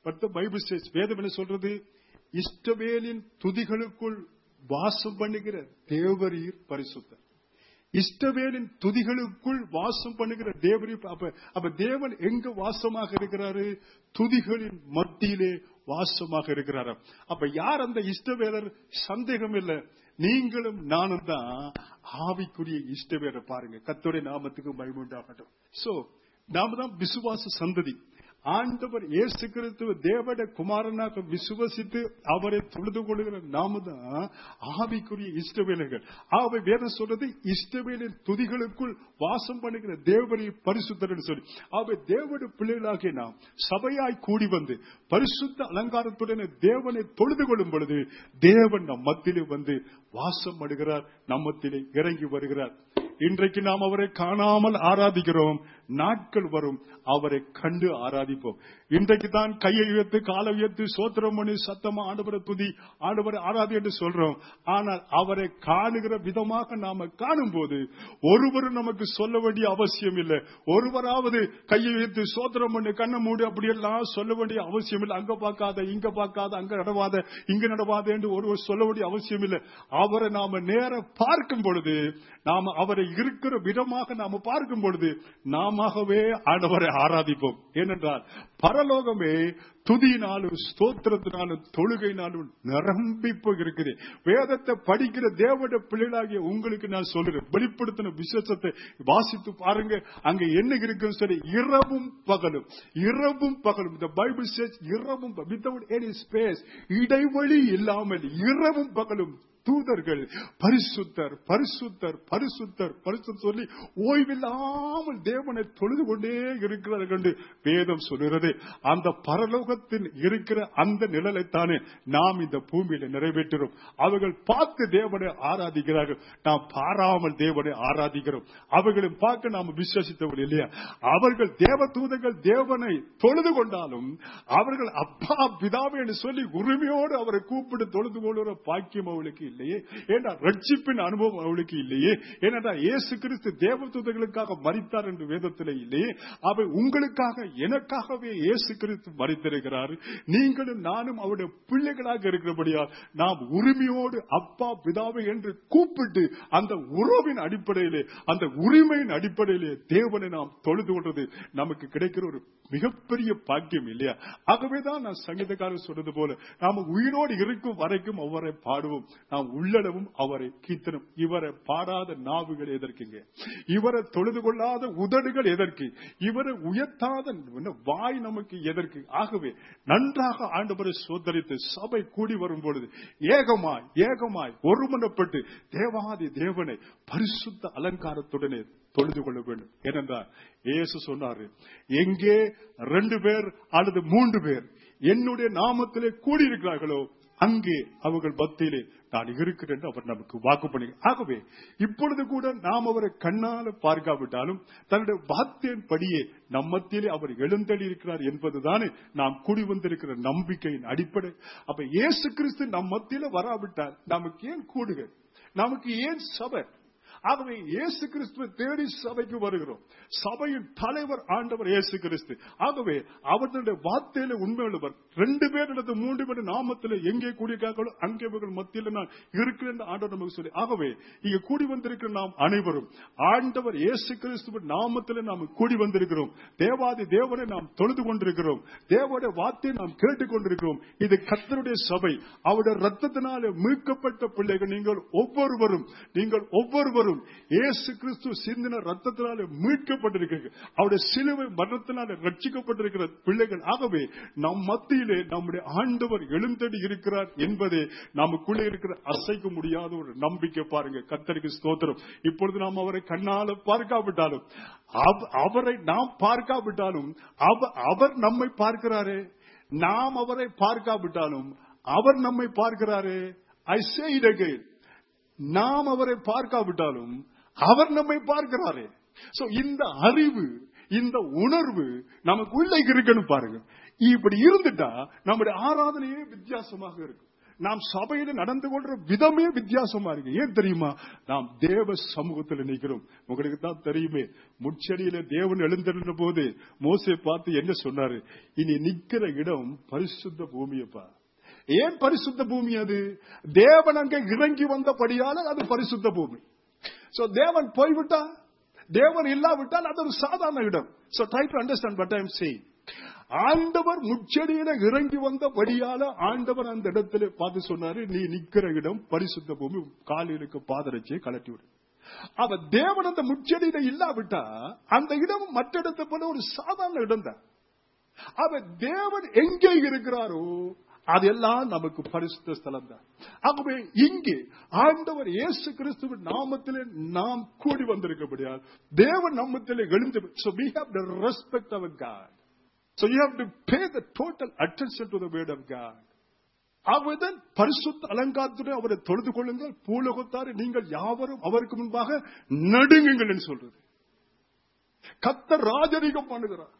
But the Bible says, வேதம் என்ன சொல்றது? இஸ்ரவேலின் துதிகளுக்குள் வாசம் பண்ணுகிற தேவரீர் பரிசுத்தர். இஸ்ரவேலின் துதிகளுக்குள் வாசம் பண்ணுகிற தேவரீர். அப்ப தேவன் எங்க வாசமாக இருக்கிறாரு? துதிகளின் மத்தியிலே வாசமாக இருக்கிறார். அப்ப யார் அந்த இஸ்ரவேலர்? சந்தேகம் இல்லை, நீங்களும் நானும் தான் ஆவிக்குரிய இஸ்ரவேலர். பாருங்க, கர்த்தருடைய நாமத்துக்கு மகிமை உண்டாகட்டும். சோ நாம தான் விசுவாச சந்ததி. ஆண்டவர் இயேசு கிறிஸ்துவ தேவனுடைய குமாரனாக விசுவசித்து அவரை தொழுது கொள்கிற நாம தான் ஆவிக்குரிய இஸ்ரவேலர்கள். ஆகவே வேதம் சொல்றது இஸ்ரவேலின் துதிகளுக்குள் வாசம் பண்ணுகிற தேவனை பரிசுத்தர் சொல்லி. ஆகவே தேவனுடைய பிள்ளைகளாகிய நாம் சபையாய் கூடி வந்து பரிசுத்த அலங்காரத்துடன் தேவனை தொழுது கொள்ளும் பொழுது தேவன் நம் மத்தியிலே வந்து வாசம் பண்ணுகிறார், நம்மத்திலே இறங்கி வருகிறார். இன்றைக்கு நாம் அவரை காணாமல் ஆராதிக்கிறோம். நாட்கள் வரும் அவரை கண்டு ஆராதிப்போம். இன்றைக்கு தான் கையை உயர்த்து காலை உயர்த்து சோத்திரம் பண்ணி சத்தமா ஆண்டவரை துதி ஆண்டவரை ஆராதி என்று சொல்றோம். ஆனால் அவரை காணுகிற விதமாக நாம காணும் போது ஒருவரும் நமக்கு சொல்ல வேண்டிய அவசியம் இல்லை. ஒருவராவது கையை உயர்த்து சோத்திரம் பண்ணி கண்ணை மூடி அப்படியெல்லாம் சொல்ல வேண்டிய அவசியம் இல்லை. அங்க பார்க்காத இங்க பார்க்காத அங்க நடவாத இங்க நடவாத என்று ஒருவர் சொல்ல வேண்டிய அவசியம் இல்லை. அவரை நாம நேர பார்க்கும் பொழுது, நாம அவரை இருக்கிற விதமாக நாம பார்க்கும் பொழுது நாமவே ஆண்டவரை ஆராதிப்போம். ஏனென்றால் பரலோகமே துதியினாலும் ஸ்தோத்திரத்தினாலும் தொழுகையினாலும் நிரம்பி போயிருக்குது. வேதத்தை படிக்கிற தேவனுடைய பிள்ளைகளாகிய உங்களுக்கு நான் சொல்றேன், வெளிப்படுத்தின விசேஷத்தை வாசித்து பாருங்க. அங்க என்ன இருக்குன்னு சொல்லி இரவும் பகலும் இரவும் பகலும் இந்த பைபிள் சேஸ் இரவும் வித்தவுட் எனி ஸ்பேஸ், இடைவெளி இல்லாமல் இரவும் பகலும் தூதர்கள் பரிசுத்தர் பரிசுத்தர் பரிசுத்தர் பரிசுத்தர் சொல்லி ஓய்வில்லாமல் தேவனை தொழுது கொண்டே இருக்கிறார்கள் என்று வேதம் சொல்கிறது. அந்த பரலோகத்தில் இருக்கிற அந்த நிழலைத்தானே நாம் இந்த பூமியில நிறைவேற்றுகிறோம். அவர்கள் பார்த்து தேவனை ஆராதிக்கிறார்கள், நாம் பாராமல் தேவனை ஆராதிக்கிறோம். அவர்களும் பார்க்க நாம் விசுவாசித்தவர்கள் இல்லையா? அவர்கள் தேவ தூதர்கள் தேவனை தொழுது கொண்டாலும் அவர்கள் அப்பா பிதாவே என்று சொல்லி உரிமையோடு அவரை கூப்பிட்டு தொழுது கொள்கிற பாக்கியம் அவளுக்கு இல்லையே. ஏன்னா ரட்சிப்பின் அனுபவம் அவளுக்கு இல்லையே. ஏன்னா இயேசு கிறிஸ்து தேவதூதர்களுக்காக மரித்தார் என்று வேதத்திலே இல்லையே. அவர் உங்களுக்காக எனக்காகவே இயேசு கிறிஸ்து மரித்திருக்கிறார். நீங்களும் நானும் அவருடைய பிள்ளைகளாக இருக்கிறபடியால் நாம் உரிமையோடு அப்பா பிதாவை என்று கூப்பிட்டு அந்த உறவின் அடிப்படையிலே அந்த உரிமையின் அடிப்படையிலே தேவனை நாம் தொழுது கொள்வது நமக்கு கிடைக்கிற ஒரு மிகப்பெரிய பாக்கியம் இல்லையா? ஆகவேதான் நான் சங்கீதக்காரர் சொன்னது போல நாம உயிரோடு இருக்கும் வரைக்கும் அவரை பாடுவோம், நாம் உள்ளளவும் அவரை கீர்த்தனம். இவரை பாடாத நாவுகள் எதற்குங்க? இவரை தொழுது கொள்ளாத உதடுகள் எதற்கு? இவரை உயர்த்தாத வாய் நமக்கு எதற்கு? ஆகவே நன்றாக ஆண்டவரை சோதரித்து சபை கூடி வரும் பொழுது ஏகமாய் ஏகமாய் ஒருமனப்பட்டு தேவாதி தேவனை பரிசுத்த அலங்காரத்துடனே தொழுது கொள்ள வேண்டும். ஏனென்றால் இயேசு சொன்னாரு, எங்கே 2 பேர் அல்லது 3 பேர் என்னுடைய நாமத்திலே கூடியிருக்கிறார்களோ அங்கே அவர்கள் மத்தியிலே நான் இருக்கிறேன் என்று அவர் நமக்கு வாக்கு பண்ணி. ஆகவே இப்பொழுது கூட நாம் அவரை கண்ணால பார்க்காவிட்டாலும் தன்னுடைய வார்த்தையின் படியே நம்மத்திலே அவர் எழுந்தள்ளி இருக்கிறார் என்பதுதானே நாம் கூடி வந்திருக்கிற நம்பிக்கையின் அடிப்படை. அப்ப இயேசு கிறிஸ்து நம் மத்தியில வராவிட்டால் நமக்கு ஏன் கூடுக? நமக்கு ஏன் சபை? ஆகவே இயேசு கிறிஸ்துவை தேடி சபைக்கு வருகிறோம். சபையின் தலைவர் ஆண்டவர் இயேசு கிறிஸ்து. ஆகவே அவர்களுடைய வார்த்தையில உண்மையுள்ளவர். 2 பேர் அல்லது 3 பேர் நாமத்தில் எங்கே கூடியிருக்கார்களோ அங்கே மத்தியில் நான் இருக்கிறேன் ஆண்டவர் நமக்கு சொல்லி. ஆகவே இங்க கூடி வந்திருக்கிற நாம் அனைவரும் ஆண்டவர் இயேசு கிறிஸ்துவின் நாமத்தில் நாம் கூடி வந்திருக்கிறோம். தேவாதி தேவனை நாம் தொழுது கொண்டிருக்கிறோம். தேவனுடைய வார்த்தையை நாம் கேட்டுக் கொண்டிருக்கிறோம். இது கர்த்தருடைய சபை. அவருடைய ரத்தத்தினாலே மீட்கப்பட்ட பிள்ளைகள் நீங்கள் ஒவ்வொருவரும் இயேசு கிறிஸ்து சிந்தின ரத்தத்தினாலே மீட்கப்பட்டிருக்கிறது. அவருடைய சிலுவை மரணத்தினாலே ரட்சிக்கப்பட்டிருக்கிற பிள்ளைகள். ஆகவே நம் மத்தியிலே நம்முடைய ஆண்டவர் எழுந்தடி இருக்கிறார் என்பதே நமக்குள்ளே இருக்கிற அசைக்க முடியாத ஒரு நம்பிக்கை. பாருங்க, கர்த்தருக்கு ஸ்தோத்திரம். இப்பொழுது நாம் அவரை கண்ணால பார்க்காவிட்டாலும் அவரை நாம் பார்க்காவிட்டாலும் அவர் நம்மை பார்க்கிறாரே. நாம் அவரை பார்க்காவிட்டாலும் அவர் நம்மை பார்க்கிறாரே. I say it again, நாம் அவரை பார்க்காவிட்டாலும் அவர் நம்மை பார்க்கிறாரே. சோ இந்த அறிவு இந்த உணர்வு நமக்கு உள்ளே இருக்கணும். பாருங்க, இப்படி இருந்துட்டா நம்முடைய ஆராதனையே வித்தியாசமாக இருக்கும். நாம் சபையில நடந்து கொள்ற விதமே வித்தியாசமா இருக்கு. ஏன் தெரியுமா? நாம் தேவ சமூகத்தில் நிற்கிறோம். உங்களுக்கு தான் தெரியுமே, முட்செடியில தேவன் எழுந்திருந்த போது மோசே பார்த்து என்ன சொன்னாரு? இனி நிக்கிற இடம் பரிசுத்த பூமியப்பா. ஏன் பரிசுத்த பூமி? அது தேவன் அங்கே இறங்கி வந்தபடியால அது பரிசுத்த பூமி. சோ தேவன் போய்விட்டா, தேவன் இல்லாவிட்டால் அது ஒரு சாதாரண இடம். So try to understand what I am saying. ஆண்டவர் முச்செடியில இறங்கி வந்தபடியால ஆண்டவர் அந்த இடத்துல பார்த்து சொன்னாரு, நீ நிக்கிற இடம் பரிசுத்த பூமி, காலிலுக்கு பாதரட்சியை கலட்டி விடு. அவ தேவன் அந்த முச்செடியில இல்லாவிட்டா அந்த இடம் மற்ற இடத்தை போல ஒரு சாதாரண இடம் தான். அவ தேவன் எங்கே இருக்கிறாரோ அதெல்லாம் நமக்கு பரிசுத்த ஸ்தலம் தான். ஆகவே இங்கே ஆண்டவர் இயேசு கிறிஸ்துவின் நாமத்திலே நாம் கூடி வந்திருக்கபடியால் தேவன் நாமத்திலே எழுந்து. So we have to respect our God. So you have to pay the total attention to the word of God. அவர்தான் பரிசுத்த அலங்காரத்துடன் அவரை தொழுது கொள்ளுங்கள், பூலோகத்தாரே நீங்கள் யாவரும் அவருக்கு முன்பாக நடுங்குங்கள் என்று சொல்றது. கர்த்தர் ராஜரீகம் பண்ணுகிறார்.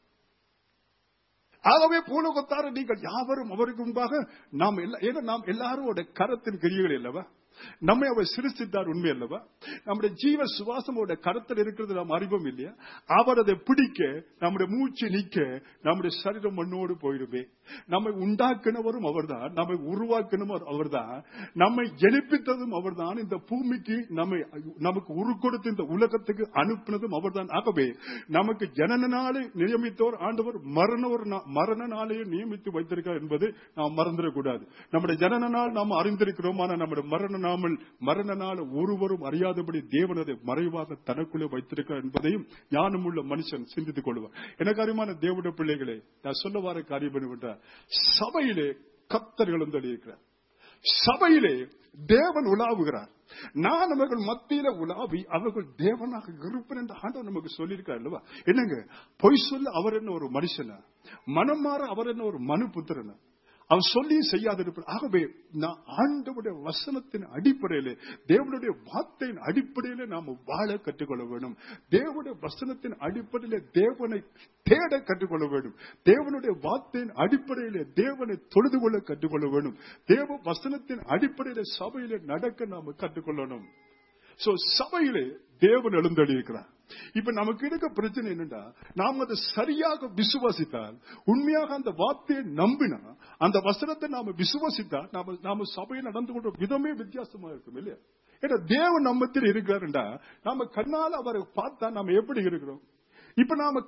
ஆகவே பூலோகத்தார நீங்கள் யாவரும் அவருக்கு முன்பாக நாம் எல்லாரும் கரத்தின் கிரியைகள் அல்லவா? நம்மை அவர் சிருஷ்டித்தார், உண்மை அல்லவா? நம்முடைய ஜீவ சுவாசம் கரத்தில் இருக்கிறது நாம் அறிவோம் இல்லையா? அவர் அதை பிடிக்க நம்முடைய மூச்சு நீக்க நம்முடைய சரீரம் மண்ணோடு போயிடுமே. நம்மை உண்டாக்கினவரும் அவர்தான், நம்மை உருவாக்கினவர் அவர்தான், நம்மை ஜெனிப்பித்ததும் அவர்தான், இந்த பூமிக்கு நமக்கு உரு கொடுத்து இந்த உலகத்துக்கு அனுப்பினதும் அவர்தான். ஆகவே நமக்கு ஜனன நாளை நியமித்தவர் ஆண்டவர், மரண நாளையே நியமித்து வைத்திருக்கார் என்பது நாம் மறந்துடக்கூடாது. நம்முடைய ஜனன நாள் நாம் அறிந்திருக்கிறோம், ஆனால் நம்முடைய மரண நாள் ஒருவரும் அறியாதபடி தேவன் அதை மறைவாக தனக்குள்ளே வைத்திருக்கிறார் என்பதையும் ஞானமுள்ள மனுஷன் சிந்தித்துக் கொள்வார். எனக்கு அருமையான தேவனுடைய பிள்ளைகளே, நான் சொல்ல வர காரியம் என்னவென்றால், சபையிலே கர்த்தர் எழுந்தருளியிருக்கிறார். சபையிலே தேவன் உலாவுகிறார். நான் அவர்கள் மத்தியில உலாவி அவர்கள் தேவனாக இருப்பேன் என்று ஆண்டவர் நமக்கு சொல்லியிருக்கார் அல்லவா? என்னங்க பொய் சொல்ல அவர் என்ன ஒரு மனுஷனா? மனம் மாற அவர் என்ன ஒரு மனு புத்திரனா? அவர் சொல்லி செய்யாதிருப்பார். ஆகவே நான் ஆண்டவருடைய வசனத்தின் அடிப்படையிலே, தேவனுடைய வார்த்தையின் அடிப்படையிலே நாம் வாழ கற்றுக்கொள்ள வேண்டும். தேவனுடைய வசனத்தின் அடிப்படையிலே தேவனை தேட கற்றுக்கொள்ள வேண்டும். தேவனுடைய வார்த்தையின் அடிப்படையிலே தேவனை தொழுது கொள்ள கற்றுக்கொள்ள வேண்டும். தேவ வசனத்தின் அடிப்படையிலே சபையிலே நடக்க நாம் கற்றுக்கொள்ளணும். சோ சபையிலே தேவன் எழுந்தருளியிருக்கிறார். இப்ப நமக்கு இருக்க பிரச்சனை என்னன்னா, நாம் அதை சரியாக விசுவாசித்தால், உண்மையாக அந்த வார்த்தையை நம்பினா, அந்த வசனத்தை நாம விசுவாசித்தா, நாம சபையில் நடந்து கொண்ட விதமே வித்தியாசமா இருக்கும் இல்லையா? ஏன்னா தேவன் நம்மத்தில் இருக்கிறாருண்டா, நாம கண்ணால அவரை பார்த்தா நாம எப்படி இருக்கிறோம்? இப்ப நாம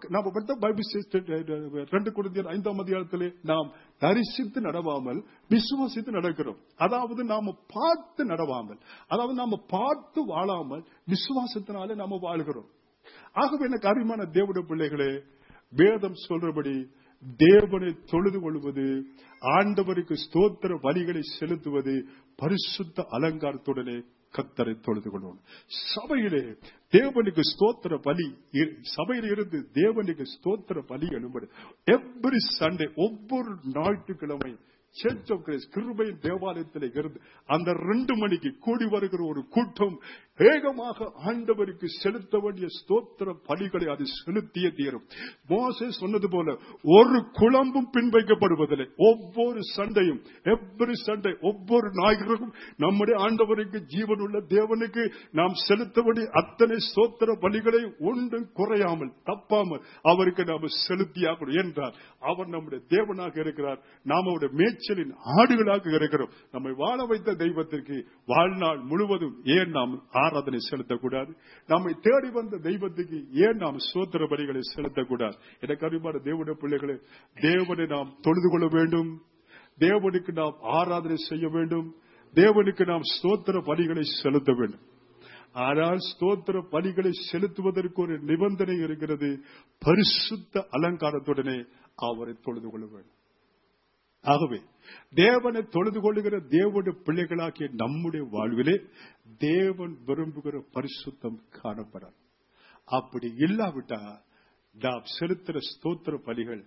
2 கொரிந்தியர் 5ஆம் அதிகாரத்திலே நாம் தரிசித்து நடவாமல் விசுவாசித்து நடக்கிறோம். அதாவது நாம பார்த்து நடவாமல், அதாவது நாம பார்த்து வாழாமல் விசுவாசத்தினாலே நாம வாழ்கிறோம். ஆகவே எனக்கு அருமையான தேவனுடைய பிள்ளைகளே, வேதம் சொல்றபடி தேவனை தொழுது கொள்வது, ஆண்டவருக்கு ஸ்தோத்திர பலிகளை செலுத்துவது, பரிசுத்த அலங்காரத்துடனே கர்த்தரை தொழுது கொள்வோம். சபையிலே தேவனுக்கு ஸ்தோத்திர பலி, சபையில் இருந்து தேவனுக்கு ஸ்தோத்திர பலி எழும்படு. எவ்ரி சண்டே, ஒவ்வொரு ஞாயிற்றுக்கிழமை சர்ச் ஆஃப் கிரைஸ்ட் கிருபையின் தேவாலயத்தில் இருந்து அந்த 2 மணிக்கு கூடி வருகிற ஒரு கூட்டம் வேகமாக ஆண்டவருக்கு செலுத்த வேண்டிய ஸ்தோத்திர பலிகளை அது செலுத்திய தீரும். மோசே சொன்னது போல ஒரு குழம்பும் பின்வைக்கப்படுவதில்லை. ஒவ்வொரு சண்டையும், எவ்ரி சண்டே, ஒவ்வொரு ஞாயிறும் நம்முடைய ஆண்டவருக்கு, ஜீவனுள்ள தேவனுக்கு நாம் செலுத்த வேண்டிய அத்தனை ஸ்தோத்திர பலிகளை ஒன்றும் குறையாமல் தப்பாமல் அவருக்கு நாம் செலுத்தியாகணும். என்றால் அவர் நம்முடைய தேவனாக இருக்கிறார், நாம் அவருடைய மேய்ச்சலின் ஆடுகளாக இருக்கிறோம். நம்மை வாழ வைத்த தெய்வத்திற்கு வாழ்நாள் முழுவதும் ஏன் நாம் ஆராதனை செலுத்தக்கூடாது? நம்மை தேடி வந்த தெய்வத்துக்கு ஏன் நாம் ஸ்தோத்திர பலிகளை செலுத்தக்கூடாது? எனக்கு அருமையான தேவனுடைய பிள்ளைகளே, தேவனை நாம் தொழுது கொள்ள வேண்டும், தேவனுக்கு நாம் ஆராதனை செய்ய வேண்டும், தேவனுக்கு நாம் ஸ்தோத்திர பலிகளை செலுத்த வேண்டும். ஆனால் ஸ்தோத்திர பலிகளை செலுத்துவதற்கு ஒரு நிபந்தனை இருக்கிறது. பரிசுத்த அலங்காரத்துடனே அவரை தொழுது கொள்ள வேண்டும். ஆகவே தேவனை தொழுது கொள்ளுகிற தேவனுடைய பிள்ளைகளாகிய நம்முடைய வாழ்விலே தேவன் விரும்புகிற பரிசுத்தம் காணப்படாது. அப்படி இல்லாவிட்டா நாம் செலுத்துகிற ஸ்தோத்திர பலிகள்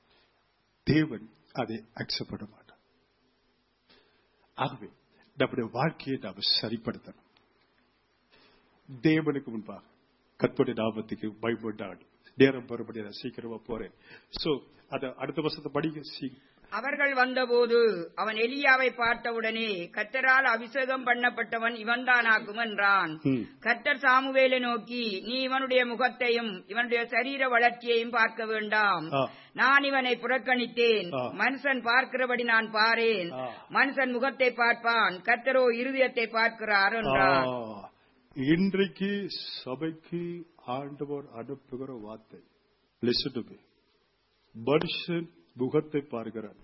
தேவன் அதை அக்செப்ட் பண்ண மாட்டார். ஆகவே நம்முடைய வாழ்க்கையை நாம் சரிப்படுத்தணும். தேவனுக்கு முன்பாக கர்த்தருடைய நாமத்துக்கு பயப்படாது. நேரம் பெறும்படி நான் சீக்கிரமா போறேன். சோ அத அடுத்த வருஷத்தை படிக்க அவர்கள் வந்தபோது அவன் எலியாவை பார்த்தவுடனே கர்த்தரால் அபிஷேகம் பண்ணப்பட்டவன் இவன்தானாக்கும் என்றான். கர்த்தர் சாமுவேலை நோக்கி, நீ இவனுடைய முகத்தையும் இவனுடைய சரீர வளர்ச்சியையும் பார்க்க வேண்டாம். நான் இவனை புறக்கணித்தேன். மனுஷன் பார்க்கிறபடி நான் பாரேன். மனுஷன் முகத்தை பார்ப்பான், கர்த்தரோ இருதயத்தை பார்க்கிறார் என்றார். இன்றைக்கு சபைக்கு ஆண்டவர் அனுப்புகிற வார்த்தை, listen to me. மனுஷன் முகத்தை பார்க்கிறார்,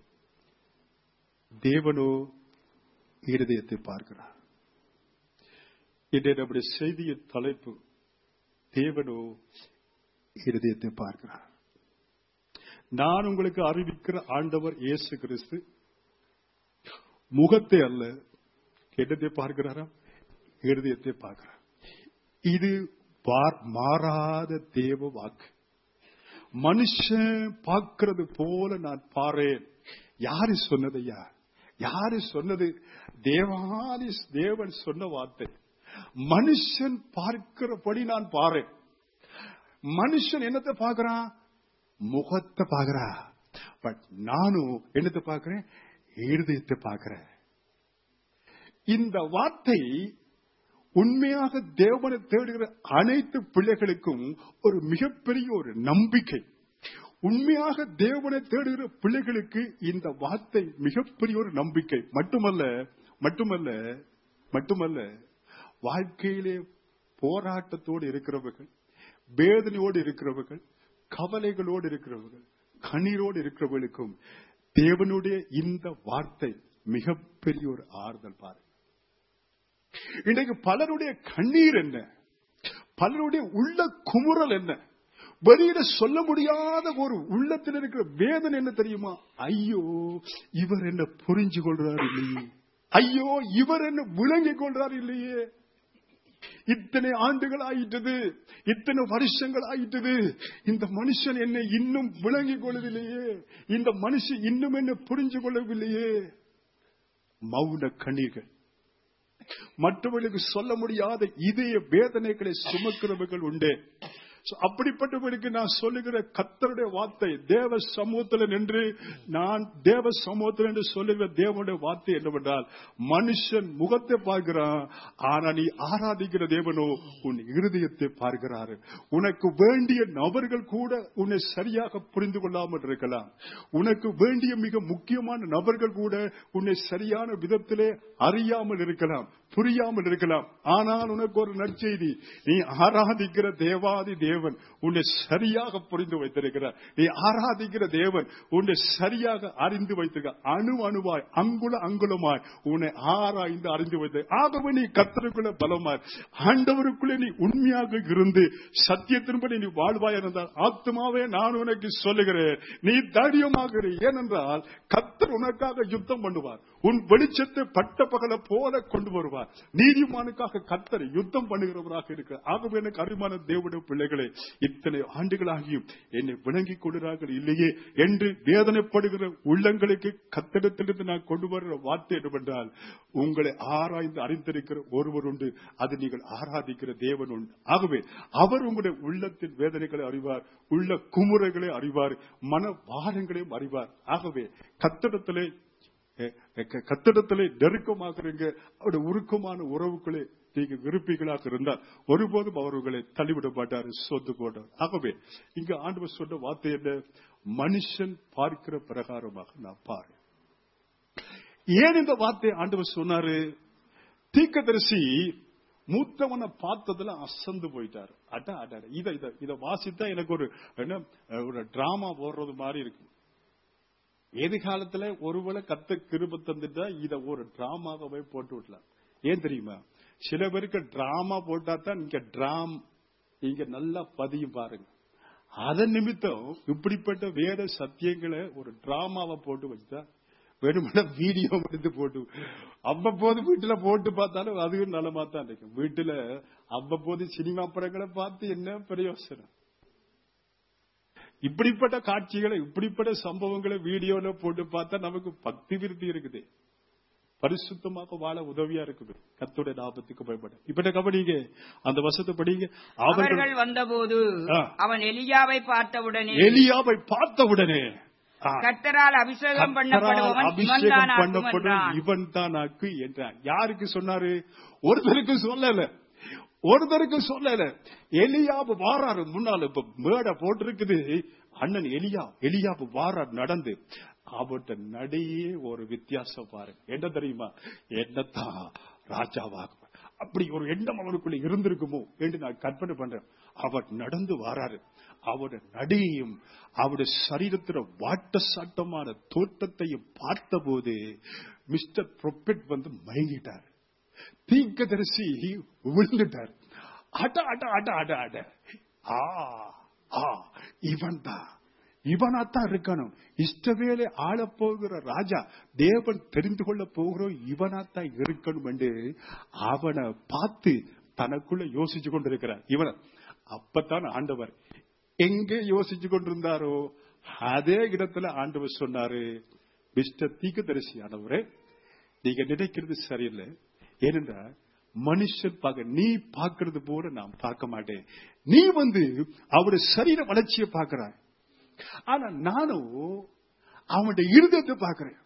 தேவனோ இருதயத்தை பார்க்கிறார். இன்றைய நம்முடைய செய்தியின் தலைப்பு, தேவனோ இருதயத்தை பார்க்கிறார். நான் உங்களுக்கு அறிவிக்கிற ஆண்டவர் இயேசு கிறிஸ்து முகத்தை அல்ல, என்னத்தை பார்க்கிறாரா? இருதயத்தை பார்க்கிறார். இது மாறாத தேவ வாக்கு. மனுஷன் பார்க்கிறது போல நான் பாரேன். யாரு சொன்னதையா? யாரு சொன்னது? தேவன் சொன்ன வார்த்தை. மனுஷன் பார்க்கிறபடி நான் பாரேன். மனுஷன் என்னத்தை பார்க்கிறான்? முகத்தை பார்க்கிறான். பட் நானும் என்னத்தை பார்க்கிறேன்? இருதயத்தை பார்க்கிறேன். இந்த வார்த்தை உண்மையாக தேவனை தேடுகிற அனைத்து பிள்ளைகளுக்கும் ஒரு மிகப்பெரிய ஒரு நம்பிக்கை. உண்மையாக தேவனை தேடுகிற பிள்ளைகளுக்கு இந்த வார்த்தை மிகப்பெரிய ஒரு நம்பிக்கை மட்டுமல்ல வாழ்க்கையிலே போராட்டத்தோடு இருக்கிறவர்கள், வேதனையோடு இருக்கிறவர்கள், கவலைகளோடு இருக்கிறவர்கள், கண்ணீரோடு இருக்கிறவர்களுக்கும் தேவனுடைய இந்த வார்த்தை மிகப்பெரிய ஒரு ஆறுதல். பாருங்க, இன்றைக்கு பலருடைய கண்ணீர் என்ன, பலருடைய உள்ள குமுறல் என்ன, வெளியில சொல்ல முடியாத ஒரு உள்ளத்தில் இருக்கிற வேதனை என்ன தெரியுமா? ஐயோ, இவர் என்ன புரிஞ்சு கொள்றார் இல்லையே, ஐயோ இவர் என்ன விளங்கிக் கொள்றார் இல்லையே, இத்தனை ஆண்டுகள் ஆயிட்டது, இத்தனை வருஷங்கள் ஆயிட்டது, இந்த மனுஷன் என்னை இன்னும் விளங்கிக் கொள்ளவில்லையே, இந்த மனுஷன் இன்னும் என்ன புரிஞ்சு கொள்ளவில்லையே. மௌன கண்ணீர்கள், மற்றவர்களுக்கு சொல்ல முடியாத இதய வேதனைகளை சுமக்கிறவர்கள் உண்டு. அப்படிப்பட்டவர்களுக்கு நான் சொல்லுகிற கர்த்தருடைய வார்த்தை, தேவ சமூகத்தில் நின்று நான் தேவ சமூகத்தில் என்று சொல்லுகிற தேவனுடைய வார்த்தை என்னவென்றால், மனுஷன் முகத்தை பார்க்கிறான், ஆனா நீ ஆராதிக்கிற தேவனோ உன் இருதயத்தை பார்க்கிறாரு. உனக்கு வேண்டிய நபர்கள் கூட உன்னை சரியாக புரிந்து கொள்ளாமல் இருக்கலாம். உனக்கு வேண்டிய மிக முக்கியமான நபர்கள் கூட உன்னை சரியான விதத்திலே அறியாமல் இருக்கலாம், புரியாமல் இருக்கலாம். ஆனால் உனக்கு ஒரு நற்செய்தி, நீ ஆராதிக்கிற தேவாதி தேவன் உன்னை சரியாக புரிந்து வைத்திருக்கிறார். நீ ஆராதிக்கிற தேவன் உன்னை சரியாக அறிந்து வைத்திருக்கிறார். அணு அணுவாய், அங்குல அங்குலமாய் உன்னை ஆராய்ந்து அறிந்து வைத்த. ஆகவே நீ கர்த்தருக்குள்ள பலமாய், ஆண்டவருக்குள்ளே நீ உண்மையாக இருந்து சத்தியத்தின்படி நீ வாழ்வாய் இருந்தால், ஆத்மாவே நான் உனக்கு சொல்லுகிறேன், நீ தைரியமாக இரு. ஏனென்றால் கர்த்தர் உனக்காக யுத்தம் பண்ணுவார். உன் வெளிச்சத்தை பட்ட பகலை போல கொண்டு வருவார். நீதிமானுக்காக கர்த்தர் யுத்தம் பண்ணுகிறவராக இருக்கிறார். ஆகவே எனக்கு அருமையான தேவனுடைய பிள்ளைகளே, இத்தனை ஆண்டுகளாகியும் என்னை விளங்கிக் கொள்கிறார்கள் இல்லையே என்று வேதனைப்படுகிற உள்ளங்களுக்கு கர்த்தரிடத்திலிருந்து நான் கொண்டு வருகிற வார்த்தை என்னவென்றால், உங்களை ஆராய்ந்து அறிந்திருக்கிற ஒருவர் உண்டு, அது நீங்கள் ஆராதிக்கிற தேவன் உண்டு. ஆகவே அவர் உங்களுடைய உள்ளத்தின் வேதனைகளை அறிவார், உள்ள குமுறைகளை அறிவார், மன பாரங்களையும் அறிவார். ஆகவே கர்த்தரிடத்திலே நெருக்கமாக இருங்க. அவருடைய உருக்கமான உறவுகளை நீங்க விருப்பிகளாக இருந்தால் ஒருபோதும் அவர்களை தள்ளிவிட மாட்டார், சொத்து போட்டார். ஆகவே இங்க ஆண்டவர் சொன்ன வார்த்தை என்ன? மனுஷன் பார்க்கிற பிரகாரமாக நான் பாரு. ஏன் இந்த வார்த்தை ஆண்டவர் சொன்னாரு? தீர்க்கதரிசி மூத்தவனை பார்த்ததுல அசந்து போயிட்டாரு. இத வாசித்தா எனக்கு ஒரு டிராமா போடுறது மாதிரி இருக்கு. எதிர்காலத்துல ஒருவேளை கர்த்தர் கிருபை தந்துட்டா இத ஒரு டிராமாவே போட்டு விடலாம். ஏன் தெரியுமா? சில பேருக்கு டிராமா போட்டா தான் இங்க நல்லா பதியும். பாருங்க, அதன் நிமித்தம் இப்படிப்பட்ட வேத சத்தியங்களை ஒரு டிராமாவை போட்டு வச்சுட்டா, வேணுமென வீடியோ எடுத்து போட்டு அவ்வப்போது வீட்டுல போட்டு பார்த்தாலும் அதுவும் நலமா தான் இருக்கும். வீட்டுல அவ்வப்போது சினிமா படங்களை பார்த்து என்ன பிரயோசனம்? இப்படிப்பட்ட காட்சிகளை, இப்படிப்பட்ட சம்பவங்களை வீடியோல போட்டு பார்த்தா நமக்கு பக்தி விருத்தி இருக்குது, பரிசுத்தமாக வாழ உதவியா இருக்குது. கர்த்தருடைய நாமத்துக்கு பயப்பட. இப்ப கபடிங்க அந்த வசனத்தை படிங்க. அவர்கள் வந்தபோது அவன் எலியாவை பார்த்தவுடனே கர்த்தரால் அபிஷேகம் பண்ணப்படும் இவன் தானாக்கு என்றான். யாருக்கு சொன்னாரு? ஒருத்தருக்கு சொல்லல. எலியாபு வாராரு முன்னால. இப்ப மேடை போட்டிருக்குது. அண்ணன் எலியாபு வாரார் நடந்து. அவட்ட நடையே ஒரு வித்தியாசம் பாருங்க. என்ன தெரியுமா? என்னத்தான் ராஜாவாகும் அப்படி ஒரு எண்ணம் அவருக்குள்ள இருந்திருக்குமோ என்று நான் கற்பனை பண்றேன். அவர் நடந்து வாராரு. அவருடைய நடையையும் அவருடைய சரீரத்தில வாட்ட சாட்டமான தோட்டத்தையும் பார்த்த போது மிஸ்டர் ப்ரொபெட் வந்து மயங்கிட்டார். தீர்க்கதரிசி விழுந்துட்டார். அட அட அட அட அட இவனாத்தான் இருக்கணும். இஷ்டவேளை ஆள போகிற ராஜா, தேவன் தெரிந்து கொள்ள போகிறோம் இவனாத்தான் இருக்கணும் என்று அவனை பார்த்து தனக்குள்ள யோசிச்சு கொண்டிருக்கிறார். இவன் அப்பத்தான் ஆண்டவர் எங்கே யோசிச்சு கொண்டிருந்தாரோ அதே இடத்துல ஆண்டவர் சொன்னாரு, மிஸ்டர் தீர்க்கதரிசி ஆனவரே, நீங்க நினைக்கிறது சரியில்லை. ஏனென்றா மனுஷன் நீ பார்க்கறது போல நான் பார்க்க மாட்டேன். நீ வந்து அவருடைய சரீர வளர்ச்சியை பார்க்கிறாய். ஆனா நானும் அவனுடைய இருதயத்தை பார்க்கிறேன்.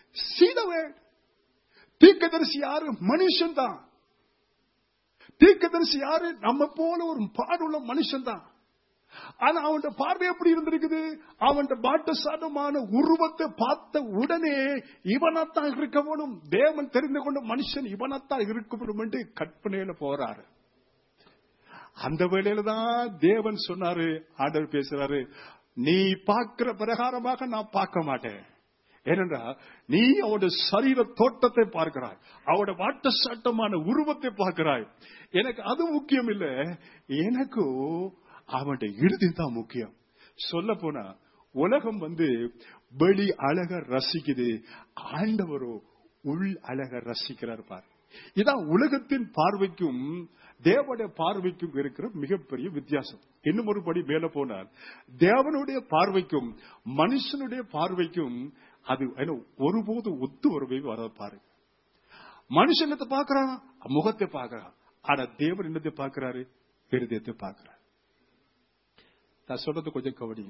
தீர்க்கதரிசி யாரு? மனுஷன் தான். தீர்க்கதரிசி யாரு? நம்ம போல ஒரு பாடுள்ள மனுஷன் தான். ஆனா அவன் பார்வை எப்படி இருந்திருக்குது? அவன் பாட்டசாட்டமான உருவத்தை பார்த்த உடனே இவனாத்தான் இருக்க வேணும், தேவன் தெரிந்து கொண்ட மனுஷன் இவனாத்தான் இருக்க வேணும் என்று கற்பனையில போறாரு. அந்த வேளையில தான் தேவன் சொன்னாரு, ஆண்டவர் பேசுறாரு, நீ பார்க்கிற பிரகாரமாக நான் பார்க்க மாட்டேன். ஏனென்றா நீ அவருடைய சரீர தோட்டத்தை பார்க்கிறாய், அவருடைய வாட்ட சாட்டமான உருவத்தை பார்க்கிறாய். எனக்கு அது முக்கியம் இல்லை, எனக்கு அவனுடைய இறுதி தான் முக்கியம். சொல்ல போனா உலகம் வந்து வெளி அழக ரசிக்குது, ஆண்டவரோ உள் அழக ரசிக்கிறார் பார். இதான் உலகத்தின் பார்வைக்கும் தேவனுடைய பார்வைக்கும் இருக்கிற மிகப்பெரிய வித்தியாசம். இன்னும் ஒரு படி மேல போனால் தேவனுடைய பார்வைக்கும் மனுஷனுடைய பார்வைக்கும் அது ஒருபோது ஒத்து வரவே வர பாருங்க. மனுஷனத்தை பார்க்கிறான், முகத்தை பார்க்கிறான். ஆனா தேவன் என்னத்தை பார்க்கிறாரு? இருதயத்தை பார்க்கிறார். நான் சொல்றது கொஞ்சம் கவனிங்க.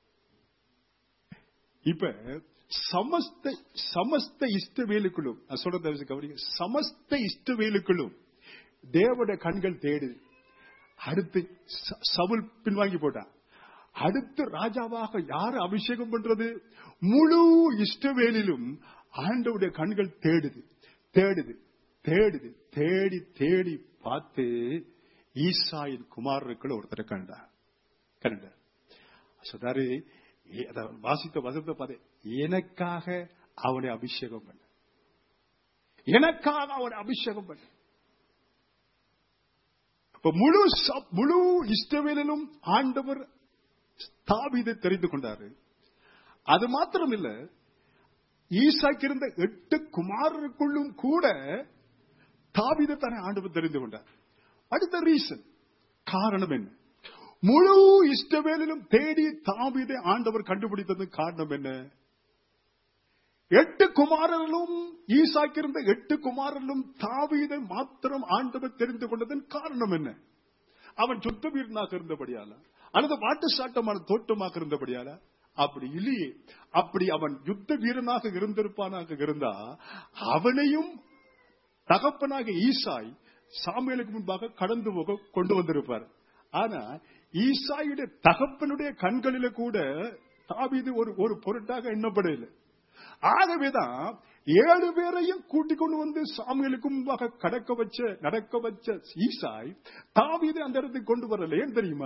இப்ப சமஸ்த இஷ்டவேலுக்குள்ளும், நான் சொல்றது கவனிங்க, சமஸ்த இஷ்டவேலுக்குள்ளும் தேவனுடைய கண்கள் தேடுது. அடுத்து சவுல் பின்வாங்கி போட்டான். அடுத்து ராஜாவாக யாரு அபிஷேகம் பண்றது? முழு இஷ்டவேலிலும் ஆண்டவருடைய கண்கள் தேடுது. தேடி தேடி பார்த்து ஈசாயின் குமாரருக்குள்ள ஒருத்தரை கண்டார். சொல்றாரு, வாசித்த வசனத்தை பார்த்து, எனக்காக அவனை அபிஷேகம் பண்ண, எனக்காக அவனை அபிஷேகம் பண்ண. முழு இஸ்ரவேலிலும் ஆண்டவர் தாவீதை தெரிந்து கொண்டாரு. அது மாத்திரம் இல்ல, ஈசாக்கு இருந்த 8 குமாரருக்குள்ளும் கூட தாவீதை தானே ஆண்டவர் தெரிந்து கொண்டார். அடுத்த ரீசன், காரணம் என்ன? முழு இஸ்ரவேலிலும் தேடி தாவீதை ஆண்டவர் கண்டுபிடித்தது காரணம் என்ன? 8 குமாரர்களும், ஈசாக்கு இருந்த 8 குமாரர்களும் தாவீதை மாத்திரம் ஆண்டவர் தெரிந்து கொண்டதன் காரணம் என்ன? அவன் யுத்த வீரனாக இருந்தபடியால, அல்லது வாட்டு சாட்டமான தோட்டமாக இருந்தபடியால? அப்படி இல்லையே. அப்படி அவன் யுத்த வீரனாக இருந்திருப்பானாக இருந்தா அவனையும் தகப்பனாக ஈசாய் சாமுவேலுக்கு முன்பாக கடந்து போக கொண்டு வந்திருப்பார். ஆனா ஈசாயுடைய தகப்பனுடைய கண்களில கூட தாவீது ஒரு பொருட்டாக எண்ணப்படவில்லை. ஆகவேதான் 7 பேரையும் கூட்டிக் கொண்டு வந்து சாமுவேலுக்கு முன்பாக நடக்க வச்ச ஈசாய் தாவீது அந்த இடத்துக்கு கொண்டு வரல. ஏன் தெரியுமா?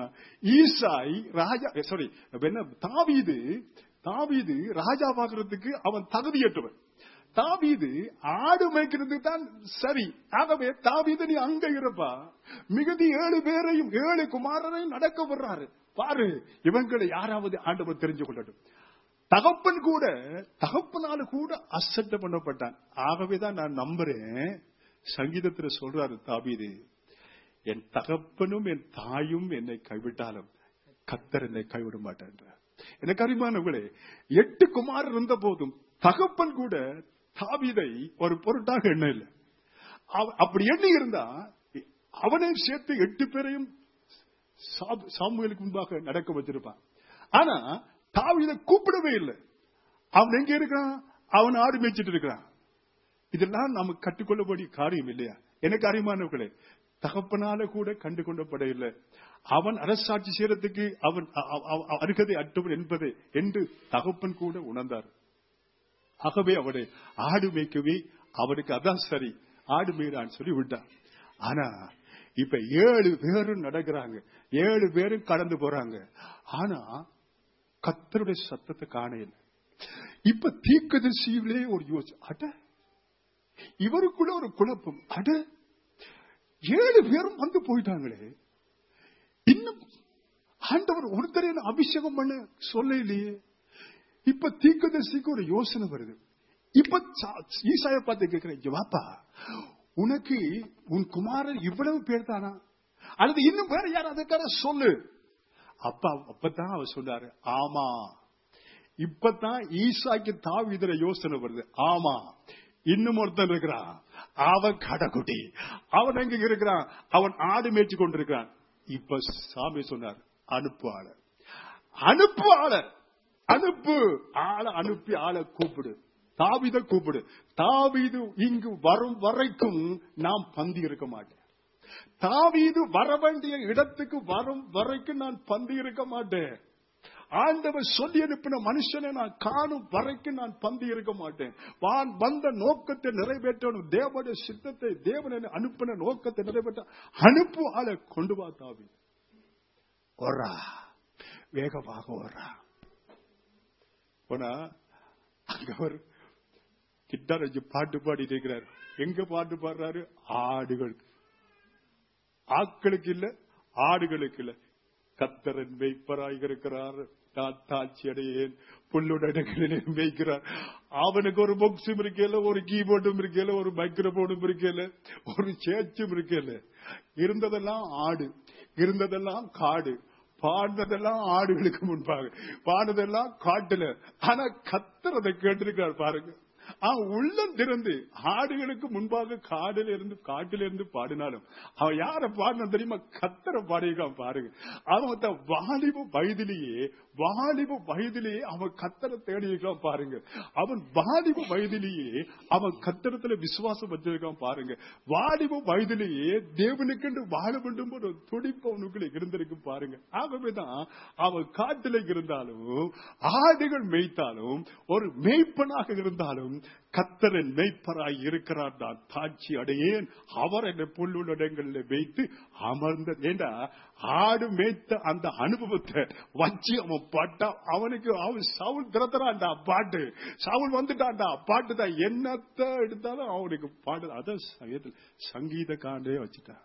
தாவீது ராஜாவாகிறதுக்கு அவன் தகுதியற்றவன். தாவீது ஆடு மேய்க்கிறது தான் சரி. ஆகவே தாவீது நீ அங்க இருப்பா, மிகுதி 7 பேரையும் 7 குமாரரையும் நடக்க வர்றாரு பாரு, இவங்களை யாராவது ஆண்டவர் தெரிஞ்சு கொள்ளட்டும். தகப்பனால கூட அசட்ட பண்ணப்பட்டான். ஆகவேதான் நான் நம்புறேன், சங்கீதத்துல சொல்றாரு தாவீது, என் தகப்பனும் என் தாயும் என்னை கைவிட்டாலும் கர்த்தர் என்னை கைவிட மாட்டான். எனக்கு அறிமானவர்களே, 8 குமாரர் இருந்த போதும் தகப்பன் கூட தாவீதை ஒரு பொருட்டாக எண்ண இல்லை. அப்படி எண்ணி இருந்தா அவனையும் சேர்த்து 8 பேரையும் சாமுவேலுக்கு முன்பாக நடக்க வச்சிருப்பான். ஆனா தாவீதை கூப்பிடவே இல்லை. அவன் எங்க இருக்கிறான்? அவன் ஆடு மேய்ச்சிட்டு இருக்கிறான். இதெல்லாம் நமக்கு கற்றுக்கொள்ளக்கூடிய காரியம் இல்லையா? எனக்கு அறிமானவர்களே, தகப்பனால கூட கண்டு கொள்ளப்பட இல்லை. அவன் அரசாட்சி செய்யறதுக்கு அவன் அருகதை அற்றவன் என்பதை என்று தகப்பன் கூட உணர்ந்தார். ஆகவே அவனை ஆடு மேய்க்கவே அவனுக்கு அதான் சரி, ஆடு மேய்றான்னு சொல்லி விட்டான். ஆனா இப்ப 7 பேரும் நடக்கிறாங்க, 7 பேரும் கடந்து போறாங்க. ஆனா கர்த்தருடைய சத்தத்தை காணல. இப்ப தீர்க்கதரிசியிலே ஒரு யோசனை, அட இவருக்குள்ள ஒரு குழப்பம், அட 7 பேரும் வந்து போயிட்டாங்களே, இன்னும் ஆண்டவர் ஒருத்தரை அபிஷேகம் பண்ண சொல்ல இல்லையே. இப்ப தீர்க்கதரிசிக்கு ஒரு யோசனை வருது. இப்ப ஈசாயை பார்த்து கேட்கிறேன், வாப்பா உனக்கு உன் குமாரன் இவ்வளவு பேர் தானா, அல்லது இன்னும் வேற யார் அதுக்காக சொல்லு. அப்பதான் அவர் சொன்னாரு, ஆமா இப்பதான் ஈசாக்கு தாவீதுல யோசனை வருது. ஆமா இன்னும் ஒருத்தன் இருக்கிறான், அவன் கடைக்குட்டி, அவன் எங்க இருக்கிறான், அவன் ஆடு மேய்ச்சி கொண்டிருக்கிறான். இப்ப சாமி சொன்னார், அனுப்பு ஆள, அனுப்பு ஆள, அனுப்பு ஆளை, அனுப்பி ஆளை கூப்பிடு, தாவீதை கூப்பிடு. தாவீது இங்கு வரும் வரைக்கும் நாம் பந்தி இருக்க மாட்டேன். தாவீது வர வேண்டிய இடத்துக்கு வரும் வரைக்கும் நான் பந்தி இருக்க மாட்டேன். ஆண்டவர் சொல்லி அனுப்பின மனுஷனை நான் காணும் வரைக்கும் நான் பந்தி இருக்க மாட்டேன். வந்த நோக்கத்தை நிறைவேற்றணும், தேவனுடைய சித்தத்தை, தேவனை அனுப்பின நோக்கத்தை நிறைவேற்ற அனுப்பு ஆளை கொண்டு வா தாவீது. ஓரா வேகமாக ஓரா போனா அங்க ஒரு கிட்டார் வச்சு பாட்டு பாடிட்டு இருக்கிறார். எங்க பாட்டு பாடுறாரு? ஆடுகளுக்கு, ஆட்களுக்கு இல்ல, ஆடுகளுக்கு இல்ல. கர்த்தர் மேய்ப்பராய் இருக்கிறார், நான் தாட்சி அடையேன், புல்லுடனே மேய்க்கிறார். அவனுக்கு ஒரு பாக்ஸும் இருக்கல, ஒரு கீபோர்டும் இருக்கல, ஒரு மைக்ரோபோனும் இருக்கல, ஒரு சேர்ச்சும் இருக்கல. இருந்ததெல்லாம் ஆடு, இருந்ததெல்லாம் காடு, பாடுனதெல்லாம் ஆடுகளுக்கு முன்பாக, பாடுனதெல்லாம் காட்டுல. ஆனா கர்த்தர் அதை கேட்டிருக்கார் பாருங்க. உள்ளம் திறந்து ஆடுகளுக்கு முன்பாக காட்டில இருந்து பாடினாலும் அவன் யார பாடின தெரியுமா? கர்த்தரை பாடியிருக்கான் பாருங்க. அவன் வாலிப வயதிலேயே அவன் கர்த்தரை தேடி இருக்கான் பாருங்க. அவன் வாலிப வயதிலேயே அவன் கர்த்தரத்துல விசுவாசம் வச்சிருக்கான் பாருங்க. வாலிப வயதிலேயே தேவனுக்கு வாழ வேண்டும் ஒரு துடிப்பு அவனுக்குள்ள இருந்திருக்கு பாருங்க. ஆகவேதான் அவன் காட்டில இருந்தாலும், ஆடுகள் மேய்த்தாலும், ஒரு மேய்ப்பனாக இருந்தாலும் கர்த்தரின் மேய்ப்பராய் இருக்கிறார், நான் தாட்சி அடையேன், அவர் என்னை புல்லுடங்களில் வைத்து அமர்ந்த. ஏண்டா ஆடு மேய்த்த அந்த அனுபவத்தை வச்சு அவன் பாட்டா, அவனுக்கு அவன் சவுல் திறத்துறான்டா பாட்டு, சவுல் வந்துட்டான்டா பாட்டு தான், என்னத்தை எடுத்தாலும் அவனுக்கு பாடு. அதான் சங்கீத காண்டே வச்சுட்டான்.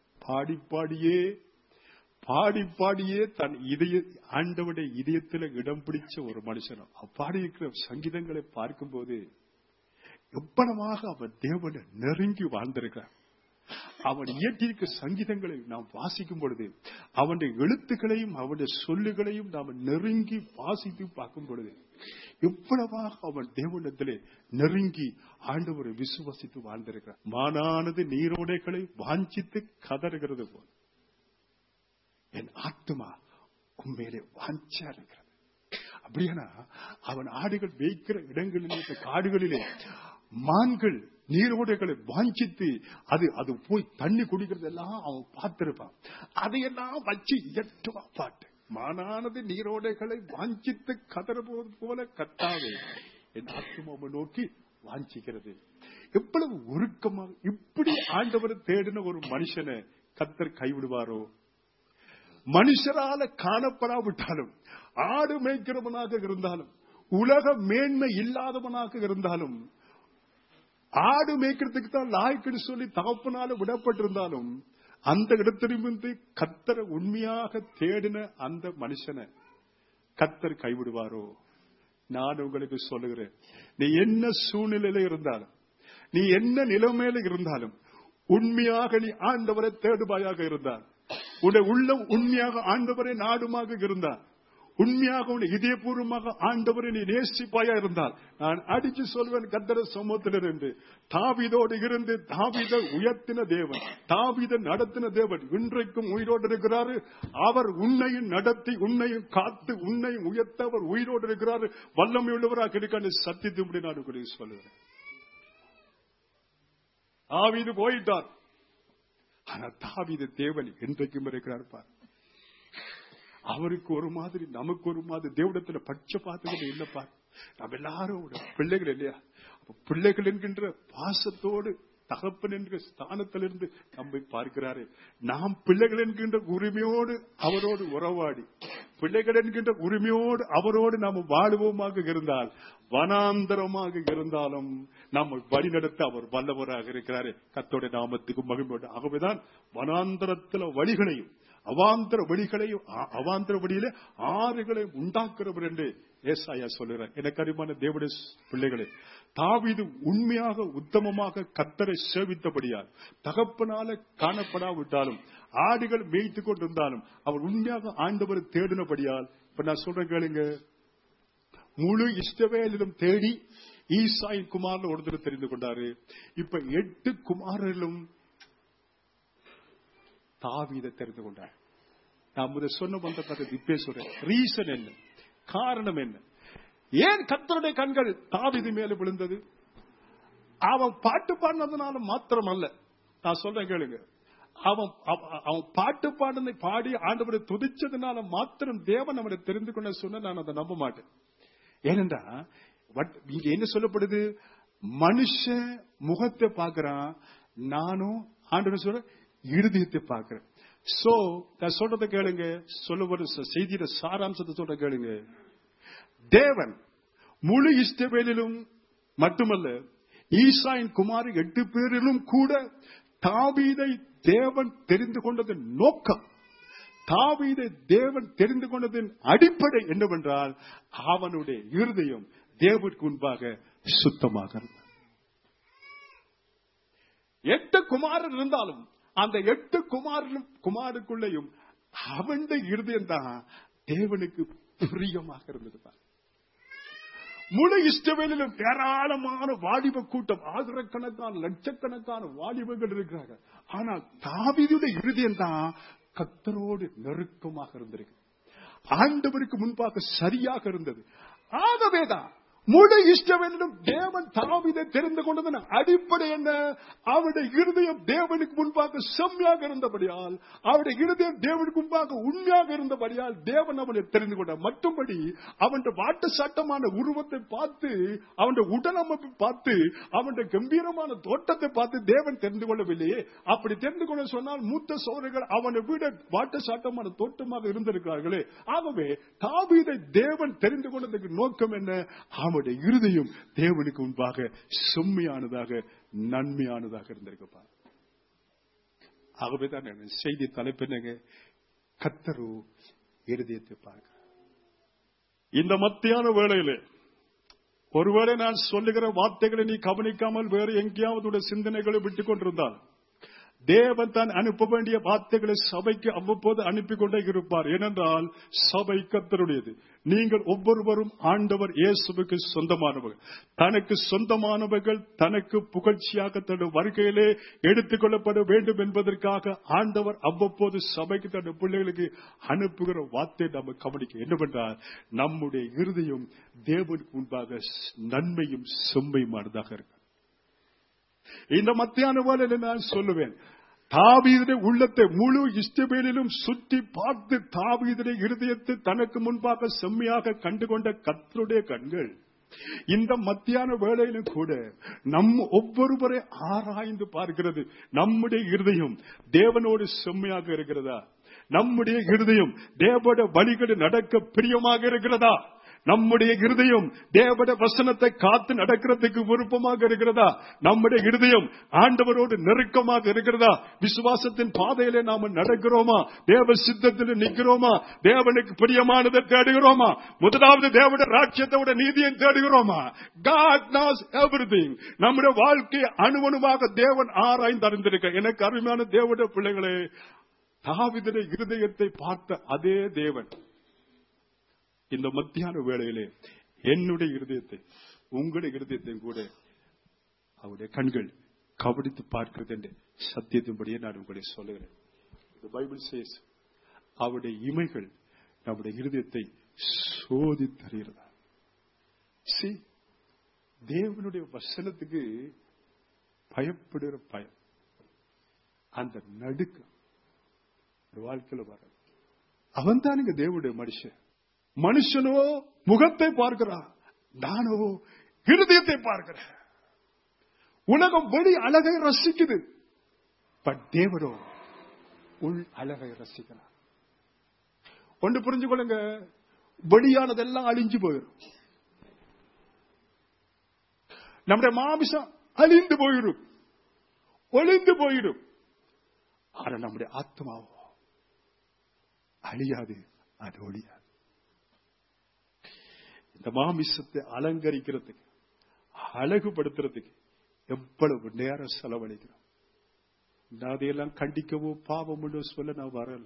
பாடி பாடியே தன் ஆண்டவனுடைய இதயத்தில் இடம் பிடிச்ச ஒரு மனுஷனும் பாடி இருக்கிற சங்கீதங்களை பார்க்கும் போது எவ்வளவாக அவன் தேவனை நெருங்கி வாழ்ந்திருக்கிறான். அவன் இயற்றியிருக்க சங்கீதங்களை நாம் வாசிக்கும் பொழுது, அவனுடைய எழுத்துக்களையும் அவனுடைய சொல்லுகளையும் நாம் நெருங்கி வாசித்து பார்க்கும் பொழுது எவ்வளவாக அவன் தேவனிடத்திலே நெருங்கி ஆண்டவரை விசுவாசித்து வாழ்ந்திருக்கிறான். மானானது நீரோடைகளை வாஞ்சித்து கதறுகிறது போல் என் ஆத்துமா உண்மையிலே வாஞ்சா இருக்கிறது. அப்படியானா அவன் ஆடுகள் மேய்க்கிற இடங்களிலே, காடுகளிலே மான்கள் நீரோடைகளை வாஞ்சித்து அது போய் தண்ணி குடிக்கிறது எல்லாம் அவன் பார்த்திருப்பான். அதையெல்லாம் வச்சு இயற்றுவா பாட்டு. மானானது நீரோடைகளை வாஞ்சித்து கதறுவது போல கர்த்தாவே என் ஆத்துமாவை நோக்கி வாஞ்சிக்கிறது. எவ்வளவு உருக்கமாக இப்படி ஆண்டவர் தேடின ஒரு மனுஷனை கர்த்தர் கைவிடுவாரோ? மனுஷரால காணப்படாவிட்டாலும், ஆடு மேய்க்கிறவனாக இருந்தாலும், உலக மேன்மை இல்லாதவனாக இருந்தாலும், ஆடு மேய்க்கிறதுக்கு தான் லாய்க்குன்னு சொல்லி தகப்பனால விடப்பட்டிருந்தாலும், அந்த இடத்திலிருந்து கர்த்தரை உண்மையாக தேடின அந்த மனுஷனை கர்த்தர் கைவிடுவாரோ? நான் உங்களுக்கு சொல்லுகிறேன், நீ என்ன சூழ்நிலையில இருந்தாலும், நீ என்ன நிலைமையில இருந்தாலும், உண்மையாக நீ ஆண்டவரை தேடுபாயாக இருந்தால், உன்னுடைய உள்ளம் உண்மையாக ஆண்டவரை நாடுமாக இருந்தால், உண்மையாக உன்னை இதயபூர்வமாக ஆண்டவரை நீ நேசிப்பாயா இருந்தால் நான் அடிச்சு சொல்வேன் கர்த்தர் சமூகத்தில் இருந்து தாவீதோடு இருந்து தாவீதை உயர்த்தின தேவன், தாவீதை நடத்தின தேவன் இன்றைக்கும் உயிரோடு இருக்கிறாரு. அவர் உன்னையும் நடத்தி உன்னையும் காத்து உன்னையும் உயர்த்த அவர் உயிரோடு இருக்கிறாரு. வல்லமை உள்ளவராக இருக்கான்னு சத்தியத்தை நான் சொல்லுவேன். தாவீது போயிட்டார், ஆனா தாவீது தேவன் என்றைக்கும் இருக்கிறார் பார். அவருக்கு ஒரு மாதிரி நமக்கு ஒரு மாதிரி தேவடத்துல பட்சபாதம் இல்லப்பா. நம்ம எல்லாரும் பிள்ளைகள் இல்லையா? பிள்ளைகள் என்கின்ற பாசத்தோடு தகப்பன் என்கிற ஸ்தானத்திலிருந்து நம்மை பார்க்கிறாரு. நாம் பிள்ளைகள் என்கின்ற உரிமையோடு அவரோடு உறவாடி பிள்ளைகள் என்கின்ற உரிமையோடு அவரோடு நாம் வாழுவோமாக இருந்தால், வனாந்தரமாக இருந்தாலும் நம்மை வழிநடத்த அவர் வல்லவராக இருக்கிறாரு. கர்த்தருடைய நாமத்துக்கு மகிமை. ஆகவேதான் வனாந்தரத்துல வழிகளையும் அவாந்தர வழிகளையும் அவாந்தர வழியிலே ஆறுகளை உண்டாக்குறவர் என்று ஏசாயா சொல்லுகிறார். எனக்கு அருமையான தேவனுடைய பிள்ளைகளே, தாவீது உண்மையாக உத்தமமாக கர்த்தரை சேவித்தபடியால் தகப்பனால காணப்படாவிட்டாலும் ஆடுகள் மேய்த்து கொண்டிருந்தாலும் அவர் உண்மையாக ஆண்டவரை தேடினபடியால், இப்ப நான் சொல்றேன் கேளுங்க, முழு இஸ்ரவேலிலும் தேடி ஈசாயின் குமாரன் ஒருத்தர் தெரிந்து கொண்டாரு. இப்ப 8 குமாரர்களும் தாவீதை தெரிந்து கொண்டார். நான் முதல் சொன்ன வந்த கதை இப்பே சொல்றேன். ரீசன் என்ன, காரணம் என்ன, ஏன் கர்த்தருடைய கண்கள் தாவீது மேல விழுந்தது? அவன் பாட்டு பாடினதுனால மாத்திரம் அல்ல. நான் சொல்றேன் கேளுங்க, அவன் பாட்டு பாடினதை பாடி ஆண்டவரை துதிச்சதுனால மாத்திரம் தேவன் அவரை தெரிந்து கொண்ட சொன்ன நான் அதை நம்ப மாட்டேன். ஏனென்றா இங்க என்ன சொல்லப்படுது, மனுஷ முகத்தை பார்க்கிறான், நானும் ஆண்டவர் சொல்ற இருதயத்தை பார்க்கிறேன். சோ நான் சொல்றதை கேளுங்க, சொல்ல செய்தியில சாராம்சத்தை சொல்ற கேளுங்க. தேவன் முழு இஸ்ரவேலிலும் மட்டுமல்ல, ஈசாயின் குமார் 8 பேரிலும் கூட தாவீதை தேவன் தெரிந்து கொண்டதன் நோக்கம், தாவீதை தேவன் தெரிந்து கொண்டதன் அடிப்படை என்னவென்றால், அவனுடைய இருதயம் தேவனுக்கு முன்பாக சுத்தமாக. 8 குமாரர் இருந்தாலும் அந்த 8 குமாருக்குள்ளேயும் அவனுடைய இருதயம் தான் தேவனுக்கு பிரியமாக இருந்தது. முழு இஸ்ரவேலிலும் ஏராளமான வாலிப கூட்டம், ஆயிரக்கணக்கான லட்சக்கணக்கான வாலிபர்கள் இருக்கிறாங்க. ஆனால் தாவீதுடைய இருதயம் தான் கர்த்தரோடு நெருக்கமாக இருந்திருக்கு, ஆண்டவருக்கு முன்பாக சரியாக இருந்தது. ஆகவேதான் முழு இஸ்ரவேலிலும் தேவன் தாவீதை தெரிந்து கொண்டதன் அடிப்படை என்ன, அவருடைய இருதயம் தேவனுக்கு முன்பாக செம்மையாக இருந்தபடியால், அவருடைய இருதயம் தேவனுக்கு முன்பாக உண்மையாக இருந்தபடியால் தேவன் அவனை தெரிந்து கொண்டார். மற்றும்படி அவனுடைய வாட்ட சாட்டமான உருவத்தை பார்த்து, அவனுடைய உடலமைப்பை பார்த்து, அவனுடைய கம்பீரமான தோட்டத்தை பார்த்து தேவன் தெரிந்து கொள்ளவில்லையே. அப்படி தெரிந்து கொள்ள சொன்னால் மூத்த சோதனைகள் அவனை விட வாட்ட சாட்டமான தோட்டமாக இருந்திருக்கிறார்களே. ஆகவே தாவீதை தேவன் தெரிந்து கொண்டதுக்கு நோக்கம் என்ன, அவனுடைய இருதயம் தேவனுக்கு முன்பாக செம்மையானதாக நன்மையானதாக இருந்திருக்கப்பா. ஆகவேதான் செய்தி தலைப்பு என்னங்க, கர்த்தரு இருதயத்தை பார்க்க. இந்த மத்தியான வேளையிலே ஒருவேளை நான் சொல்லுகிற வார்த்தைகளை நீ கவனிக்காமல் வேறு எங்கேயாவது சிந்தனைகளை விட்டுக் கொண்டிருந்தால், தேவன் தான் அனுப்ப வேண்டிய வார்த்தைகளை சபைக்கு அவ்வப்போது அனுப்பி கொண்டே இருப்பார். ஏனென்றால் சபை கர்த்தருடையது. நீங்கள் ஒவ்வொருவரும் ஆண்டவர் இயேசுவுக்கு சொந்தமானவர்கள். தனக்கு சொந்தமானவர்கள் தனக்கு புகழ்ச்சியாக தன்னுடைய வருகையிலே எடுத்துக் கொள்ளப்பட வேண்டும் என்பதற்காக ஆண்டவர் அவ்வப்போது சபைக்கு தன்னுடைய பிள்ளைகளுக்கு அனுப்புகிற வார்த்தை நம்ம கவனிக்க. என்னவென்றால், நம்முடைய இருதயம் தேவனுக்கு முன்பாக நன்மையும் செம்மையுமானதாக இருக்கு. இந்த மத்தியான வேளையில நான் சொல்லுவேன், தாவீதுடைய உள்ளத்தை முழு இஸ்ரவேலிலும் சுற்றி பார்த்து தாவீதுடைய இருதயத்தை தனக்கு முன்பாக செம்மையாக கண்டுகொண்ட கர்த்தருடைய கண்கள் இந்த மத்தியான வேளையிலும் கூட நம் ஒவ்வொருவரை ஆராய்ந்து பார்க்கிறது. நம்முடைய இருதயம் தேவனோடு செம்மையாக இருக்கிறதா? நம்முடைய இருதயம் தேவனுடைய வழிகளில் நடக்க பிரியமாக இருக்கிறதா? நம்முடைய இருதயம் தேவனுடைய வசனத்தை காத்து நடக்கிறதுக்கு விருப்பமாக இருக்கிறதா? நம்முடைய இருதயம் ஆண்டவரோடு நெருக்கமாக இருக்கிறதா? விசுவாசத்தின் பாதையிலே நாம நடக்கிறோமா? தேவ சித்தத்தில் நிற்கிறோமா? தேவனுக்கு பிரியமானதை தேடுகிறோமா? முதலாவது தேவனுடைய ராஜ்யத்தோட நீதியை தேடுகிறோமா? God knows everything. நம்முடைய வாழ்க்கையை அணுவணுமாக தேவன் ஆராய்ந்து அறிந்திருக்க. எனக்கு அருமையான தேவனுடைய பிள்ளைகளே, தாவீதுடைய இருதயத்தை பார்த்த அதே தேவன் இந்த மத்தியான வேளையிலே என்னுடைய இருதயத்தை உங்களுடைய இருதயத்தையும் கூட அவருடைய கண்கள் கவனித்து பார்க்கிறது என்று சத்தியத்தின்படியே நான் உங்களை சொல்லுகிறேன். பைபிள் சேஸ் அவருடைய இமைகள் நம்முடைய இருதயத்தை சோதித்தறிகிறதா. தேவனுடைய வசனத்துக்கு பயப்படுகிற பயம், அந்த நடுக்கம் வாழ்க்கையில வர அவன் தான் இங்க தேவனுடைய மனுஷன். மனுஷனோ முகத்தை பார்க்கிறான், நானோ இருதயத்தை பார்க்கிறேன். உலகம் வெளி அழகை ரசிக்குது, பட் தேவனோ உள் அழகை ரசிக்கிறார். ஒன்று புரிஞ்சு கொள்ளுங்க, வெளியானதெல்லாம் அழிஞ்சு போயிடும். நம்முடைய மாமிசம் அழிந்து போயிடும், ஒளிந்து போயிடும். ஆனா நம்முடைய ஆத்மாவோ அழியாது, அது ஒழியாது. இந்த மாமிசத்தை அலங்கரிக்கிறதுக்கு, அழகுபடுத்துறதுக்கு எவ்வளவு நேரம் செலவழிக்கிறோம். அதையெல்லாம் கண்டிக்கவோ பாவம் சொல்ல நான் வரல.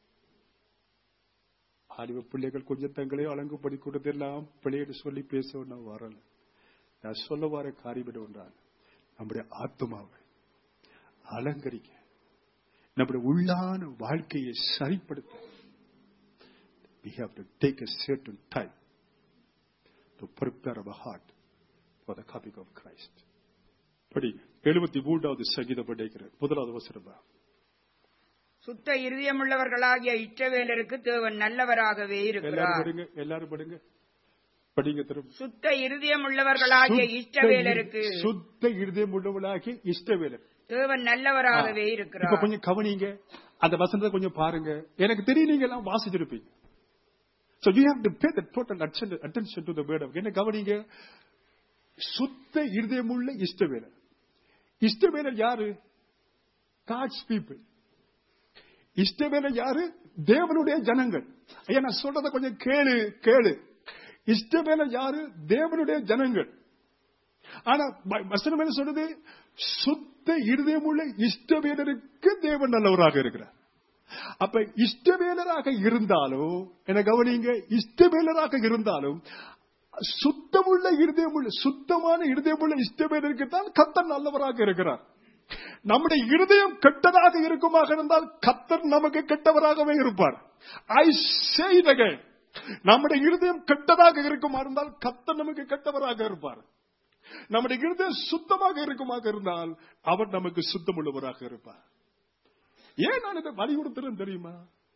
ஆலிவ பிள்ளைகள் கொஞ்சம் தங்களே அலங்குபடி கொடுத்தெல்லாம் பிள்ளைன்னு சொல்லி பேச நான் வரல. நான் சொல்ல வர காரியம் ஒன்றால் நம்முடைய ஆத்மாவை அலங்கரிக்க, நம்முடைய உள்ளான வாழ்க்கையை சரிப்படுத்த we have to take a certain time to prepare our heart for the coming of Christ. படி 73வது சங்கீதம் படிக்கிறேன், 1வது வசனம். சுத்த இருதயமுள்ளவர்களாகிய இஸ்ரவேலருக்கு தேவன் நல்லவராகவே இருக்கிறார். எல்லாரும் படிங்க, படிங்க திரும்ப. சுத்த இருதயமுள்ளவர்களாகிய இஸ்ரவேலருக்கு, சுத்த இருதயமுள்ளவர்களாகிய இஸ்ரவேலர் தேவன் நல்லவராகவே இருக்கிறார். இப்ப கொஞ்சம் கவனிங்க, அந்த வசனத்தை கொஞ்சம் பாருங்க. எனக்கு தெரியும் நீங்க எல்லாம் வாசிச்சிருப்பீங்க. So you have to pay the total attention to the word of God. என்ன கவனிங்க, சுத்த இருதயமுள்ள இஸ்ரவேலர். இஸ்ரவேலர் யாரு? God's people. இஸ்ரவேலர் யாரு? தேவனுடைய ஜனங்கள். ஐயா நான் சொல்றத கொஞ்சம் கேளு. இஸ்ரவேலர் யாரு? தேவனுடைய ஜனங்கள். ஆனா வசனம் என்ன சொல்றது? சுத்த இருதயமுள்ள இஸ்ரவேலருக்கு தேவன் நல்லவராக இருக்கிறார். அப்ப இஷ்டவேலராக இருந்தாலும், என கவனிங்க, இஷ்டவேலராக இருந்தாலும் சுத்தமுள்ள இருதயமுள்ள, சுத்தமான இருதயமுள்ள இஷ்டவேலருக்கு தான் கர்த்தர் நல்லவராக இருக்கிறார். நம்முடைய இருதயம் கெட்டதாக இருக்குமாக இருந்தால் கர்த்தர் நமக்கு கெட்டவராகவே இருப்பார். ஐ சே இட் அகைன், நம்முடைய இருதயம் கெட்டதாக இருக்குமா இருந்தால் கர்த்தர் நமக்கு கெட்டவராக இருப்பார். நம்முடைய இருதயம் சுத்தமாக இருக்குமாக இருந்தால் அவர் நமக்கு சுத்தமுள்ளவராக இருப்பார். ஏன் நான் இதை வலியுறுத்துறேன் தெரியுமா?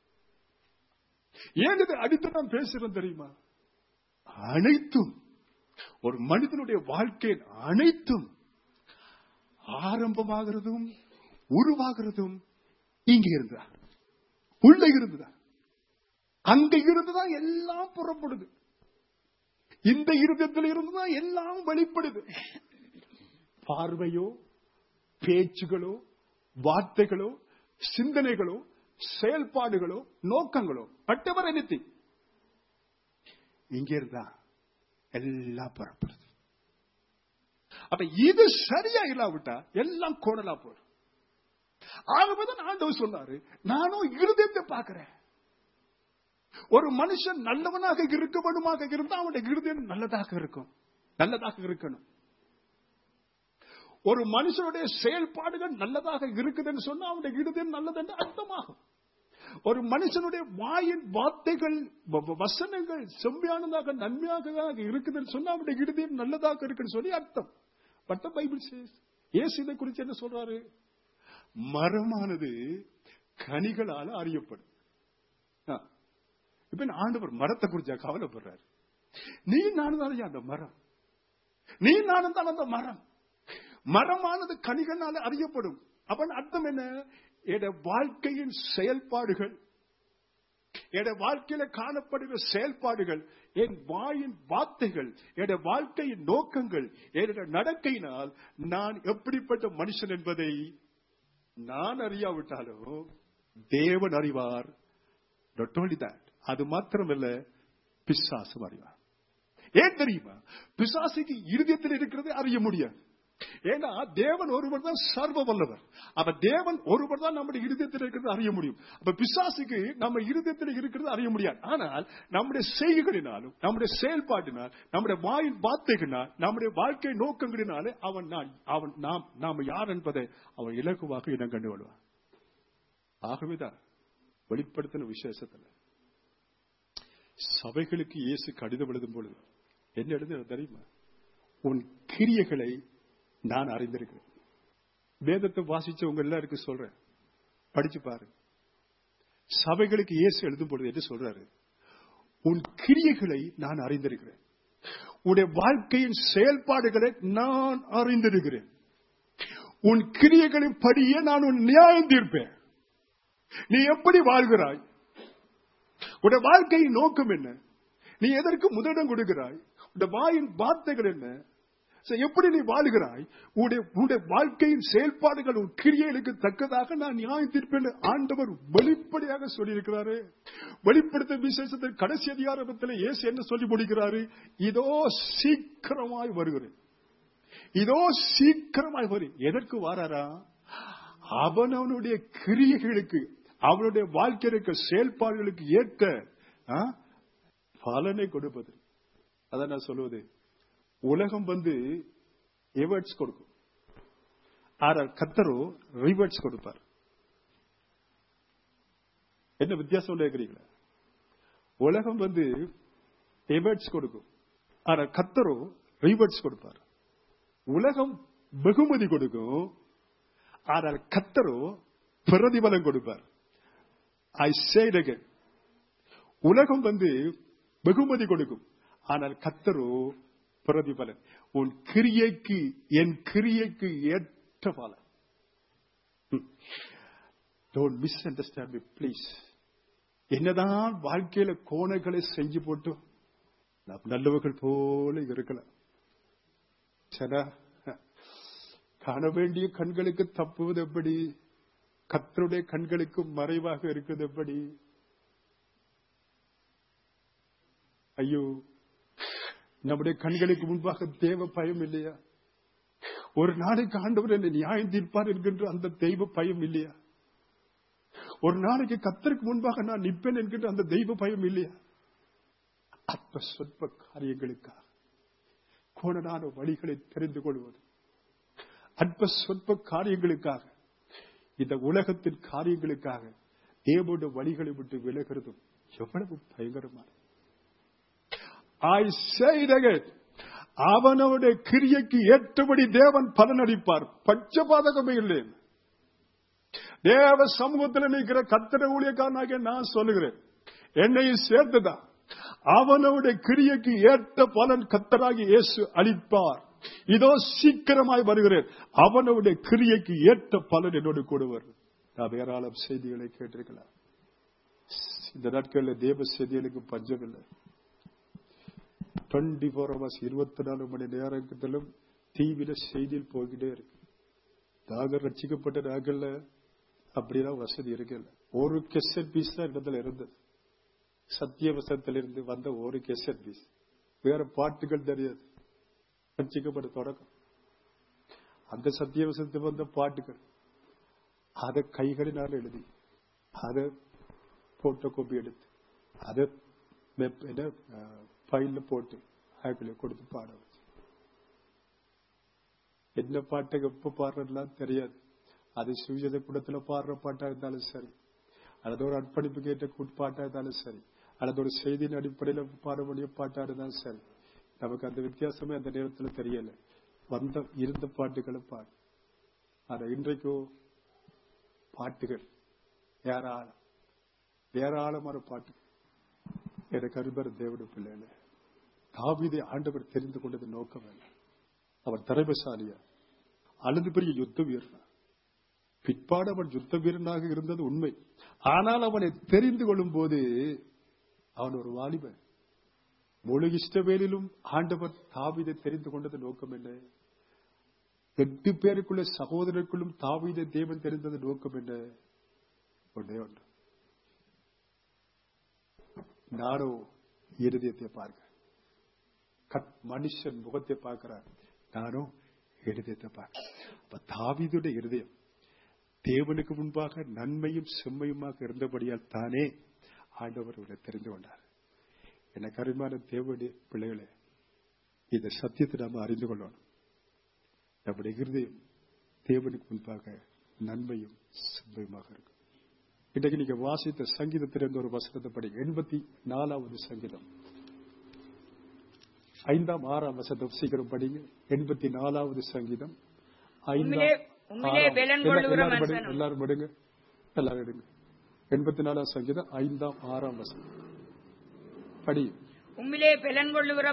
ஏன் இதை அடித்து நான் பேசுறேன் தெரியுமா? அனைத்தும், ஒரு மனிதனுடைய வாழ்க்கையில் அனைத்தும் ஆரம்பமாகிறதும் உருவாகிறதும் இங்க இருந்தா, உள்ள இருந்துதான், அங்க இருந்துதான் எல்லாம் புறப்படுது. இந்த இருதயத்தில் இருந்துதான் எல்லாம் வெளிப்படுது. பார்வையோ, பேச்சுகளோ, வார்த்தைகளோ, சிந்தனைகளோ, செயல்பாடுகளோ, நோக்கங்களோ, whatever anything, இங்க இருந்தா எல்லாம் புறப்படுது. அப்ப இது சரியா இல்லாவிட்டா எல்லாம் கோணலா போடும். ஆகவேதான் ஆண்டவர் சொன்னாரு, நானும் இருதயத்தை பார்க்கிறேன். ஒரு மனுஷன் நல்லவனாக இருக்க வேண்டுமாக இருந்தா அவனுடைய இருதயம் நல்லதாக இருக்கும், நல்லதாக இருக்கணும். ஒரு மனுஷனுடைய செயல்பாடுகள் நல்லதாக இருக்குதுன்னு சொன்னா அவனுடைய இருதயம் நல்லது என்று அர்த்தமாகும். ஒரு மனுஷனுடைய வாயின் வார்த்தைகள், வசனங்கள் செம்மையானதாக நன்மையாக இருக்குதுன்னு சொன்னா அவனுடைய இருதயம் நல்லதாக இருக்குன்னு சொல்லி அர்த்தம். பட் தி பைபிள் சேஸ், இயேசு இதை குறித்து என்ன சொல்றாரு? மரமானது கனிகளால அறியப்படும். இப்ப ஆண்டவர் மரத்தை குறிச்சா கவலைப்படுறாரு. நீ நானும் தான் அந்த மரம், நீ நானும் தான் அந்த மரம். மரமானது கனிகளால அறியப்படும். அப்ப அர்த்தம் என்ன? என் வாழ்க்கையின் செயல்பாடுகள், என் வாழ்க்கையில காணப்படுகிற செயல்பாடுகள், என் வாயின் வார்த்தைகள், என் வாழ்க்கையின் நோக்கங்கள், என் நடக்கையினால் நான் எப்படிப்பட்ட மனுஷன் என்பதை நான் அறியாவிட்டாலும் தேவன் அறிவார். Not only that, அது மாத்திரமல்ல, பிசாசும் அறிவார். ஏன் தெரியுமா? பிசாசுக்கு இருதயத்தில் இருக்கிறது அறிய முடியாது. ஏன்னா தேவன் ஒருவர் தான் சர்வ வல்லவர். அப்ப தேவன் ஒருவர் தான் நம்முடைய இருதயத்தில் இருக்கிறது அறிய முடியும். அப்ப பிசாசுக்கு நம்ம இருதயத்தில் இருக்கிறது அறிய முடியாது. ஆனால் நம்முடைய செய்கைகளினாலும் நம்முடைய செயல்பாட்டினால் நம்முடைய வாயின் வார்த்தைகளினால் நம்முடைய வாழ்க்கை நோக்கங்களினாலே நாம் யார் என்பதை அவன் இலகுவாக இனம் கண்டு கொள்வான். ஆகவேதான் வெளிப்படுத்தின விசேஷத்துல சபைகளுக்கு இயேசு கடிதம் எழுதும் பொழுது என்ன எழுத தெரியுமா? உன் கிரியைகளை நான் அறிந்திருக்கிறேன். வேதத்தை வாசிச்சவங்க எல்லாருக்கும் சொல்றேன், படிச்சு பாருங்க. சபைகளுக்கு இயேசு எழுதும் பொழுது என்ன சொல்றாரு? உன் கிரியைகளை நான் அறிந்திருக்கிறேன், உன்னுடைய வாழ்க்கையின் செயல்பாடுகளை நான் அறிந்திருக்கிறேன், உன் கிரியைகளின் படியே நான் உன் நியாயம் தீர்ப்பேன். நீ எப்படி வாழ்கிறாய்? உன்னுடைய வாழ்க்கையின் நோக்கம் என்ன? நீ எதற்கு முதலிடம் கொடுக்கிறாய்? உன்னுடைய வாயின் வார்த்தைகள் என்ன? எப்படி நீ வாழ்கிறாய்? உன்னுடைய வாழ்க்கையின் செயல்பாடுகள் உன் கிரியைகளுக்கு தக்கதாக நான் நியாயம் தீர்ப்பேன் ஆண்டவர் வெளிப்படையாக சொல்லியிருக்கிறாரு. வெளிப்படுத்த விசேஷத்தின் கடைசி அதிகாரத்தில் இயேசு என்ன சொல்லி முடிக்கிறாரு? இதோ சீக்கிரமாய் வருகிறேன், இதோ சீக்கிரமாய் வரும். எதற்கு வாராரா? அவனுடைய கிரியைகளுக்கு அவனுடைய வாழ்க்கைக்கு செயல்பாடுகளுக்கு ஏற்ற பலனை கொடுப்பது. அதான் நான் சொல்லுவது, உலகம் எவர்ட்ஸ் கொடுக்கும், ஆனால் கர்த்தரோ ரிவர்ட்ஸ் கொடுப்பார். என்ன வித்தியாசம் கேக்குறீங்களா? உலகம் எவர்ட்ஸ் கொடுக்கும், ஆனால் கர்த்தரோ ரிவர்ட்ஸ் கொடுப்பார். உலகம் வெகுமதி கொடுக்கும், ஆனால் கர்த்தரோ பிரதிபலம் கொடுப்பார். I say it again. உலகம் வெகுமதி கொடுக்கும், ஆனால் கர்த்தரோ பிரதிபலன். உன் கிரியைக்கு என் கிரியைக்கு ஏற்ற பலன். Don't misunderstand me please. என்னதான் வாழ்க்கையில கோணைகளை செஞ்சு போட்டு நாம் நல்லவர்கள் போல இருக்கலாம். சரி, காண வேண்டிய கண்களுக்கு தப்புவது எப்படி? கர்த்தருடைய கண்களுக்கு மறைவாக இருக்குது எப்படி? ஐயோ, நம்முடைய கண்களுக்கு முன்பாக தேவ பயம் இல்லையா? ஒரு நாளைக்கு ஆண்டவர் என்னை நியாயம் தீர்ப்பார் என்கின்ற அந்த தெய்வ பயம் இல்லையா? ஒரு நாளைக்கு கர்த்தருக்கு முன்பாக நான் நிற்பேன் என்கின்ற அந்த தெய்வ பயம் இல்லையா? அற்ப சொற்ப காரியங்களுக்காக கோணனான வழிகளை தெரிந்து கொள்வது, அற்ப சொற்ப காரியங்களுக்காக, இந்த உலகத்தின் காரியங்களுக்காக தேவனுடைய வழிகளை விட்டு விலகிறதும் எவ்வளவு பயங்கரமான. அவனுடைய கிரியைக்கு ஏற்றபடி தேவன் பலனளிப்பார். பட்சபாதகமே இல்லை. தேவ சமூகத்தில் நிற்கிற கர்த்தருடைய ஊழியக்காரனாகிய நான் சொல்லுகிறேன், என்னையும் சேர்த்துதான் அவனுடைய கிரியைக்கு ஏற்ற பலன் கர்த்தராகிய இயேசு அளிப்பார். இதோ சீக்கிரமாய் வருகிறேன், அவனுடைய கிரியைக்கு ஏற்ற பலன் என்னோடு கூட வரும். நான் ஏராளம் செய்திகளை கேட்டிருக்கலாம். இந்த நாட்களில் தேவ செய்திகளுக்கு பஞ்சம் இல்லை. 24 hours 24 மணி நேரத்திலும் டிவியில செய்தியில் போய்கிட்டே இருக்கு. நாங்கள் ரட்சிக்கப்பட்ட நாங்கள்ல அப்படிதான் வசதி இருக்கல. ஒரு கெசட் பீஸ் தான் இடத்துல இருந்தது. சத்தியவசத்திலிருந்து வந்த ஒரு கெசட் பீஸ், வேற பாட்டுகள் தெரியாது. ரட்சிக்கப்பட்ட தொடக்கம் அந்த சத்தியவசத்து வந்த பாட்டுகள், அதை கைகளினால் எழுதி, அதை போட்டோ காப்பி எடுத்து, அதை ஃபைல்ல போட்டு ஆப்பிள கொடுத்து பாட வச்சு. என்ன பாட்டை எப்ப பாடுறதுலாம் தெரியாது. அது சுவிசேஷ கூடத்துல பாடுற பாட்டா இருந்தாலும் சரி, அல்லது ஒரு அர்ப்பணிப்பு கேட்ட பாட்டா இருந்தாலும் சரி, அல்லது ஒரு செய்தியின் அடிப்படையில் பாட வேண்டிய பாட்டா இருந்தாலும் சரி, நமக்கு அந்த வித்தியாசமே அந்த நேரத்தில் தெரியல. இருந்த பாட்டுகளை பாடு. ஆனா இன்றைக்கோ பாட்டுகள் ஏராளமான பாட்டு. எனக்கு அருமையான தேவனுடைய பிள்ளைகளே, தாவீதை ஆண்டவர் தெரிந்து கொண்டது நோக்கம் அல்ல. அவன் திறமைசாலியா அல்லது பெரிய யுத்த வீரனா? பிற்பாடு அவன் யுத்த வீரனாக இருந்தது உண்மை. ஆனால் அவனை தெரிந்து கொள்ளும் போது அவன் ஒரு வாலிபன். முழு இஸ்ரவேலிலும் ஆண்டவர் தாவீதை தெரிந்து கொண்டது நோக்கம் என்ன? 8 பேருக்குள்ள சகோதரருக்குள்ளும் தாவீதை தேவன் தெரிந்தது நோக்கம் என்ன? ஒன்றே ஒன்று, நானோ இருதயத்தை பார்க்கிறேன், மனுஷன் முகத்தை பார்க்கிறார், நானோ இருதயத்தை பார். அப்ப தாவீதுடைய இருதயம் தேவனுக்கு முன்பாக நன்மையும் செம்மையுமாக இருந்தபடியால் தானே ஆண்டவர் அவரை தெரிந்து கொண்டார். எனக்கு அருமையான தேவனுடைய பிள்ளைகளே, இந்த சத்தியத்தை நாம் அறிந்து கொள்ளணும். நம்முடைய இருதயம் தேவனுக்கு முன்பாக நன்மையும் செம்மையுமாக இருக்கும். இன்றைக்கு நீங்க வாசித்த சங்கீதத்திலிருந்து ஒரு வசனத்தை படி. 84வது சங்கீதம் 5ஆம் 6ஆம் வசனத்தை சீக்கிரம் படிங்க. 84வது சங்கீதம் 5ஆம் 6ஆம். எல்லாரும் படுங்க, எல்லாரும் எடுங்க. 84ஆம் சங்கீதம் 5ஆம் 6ஆம் வசனம் படி. உம்மிலே பெலன் கொள்ளுகிற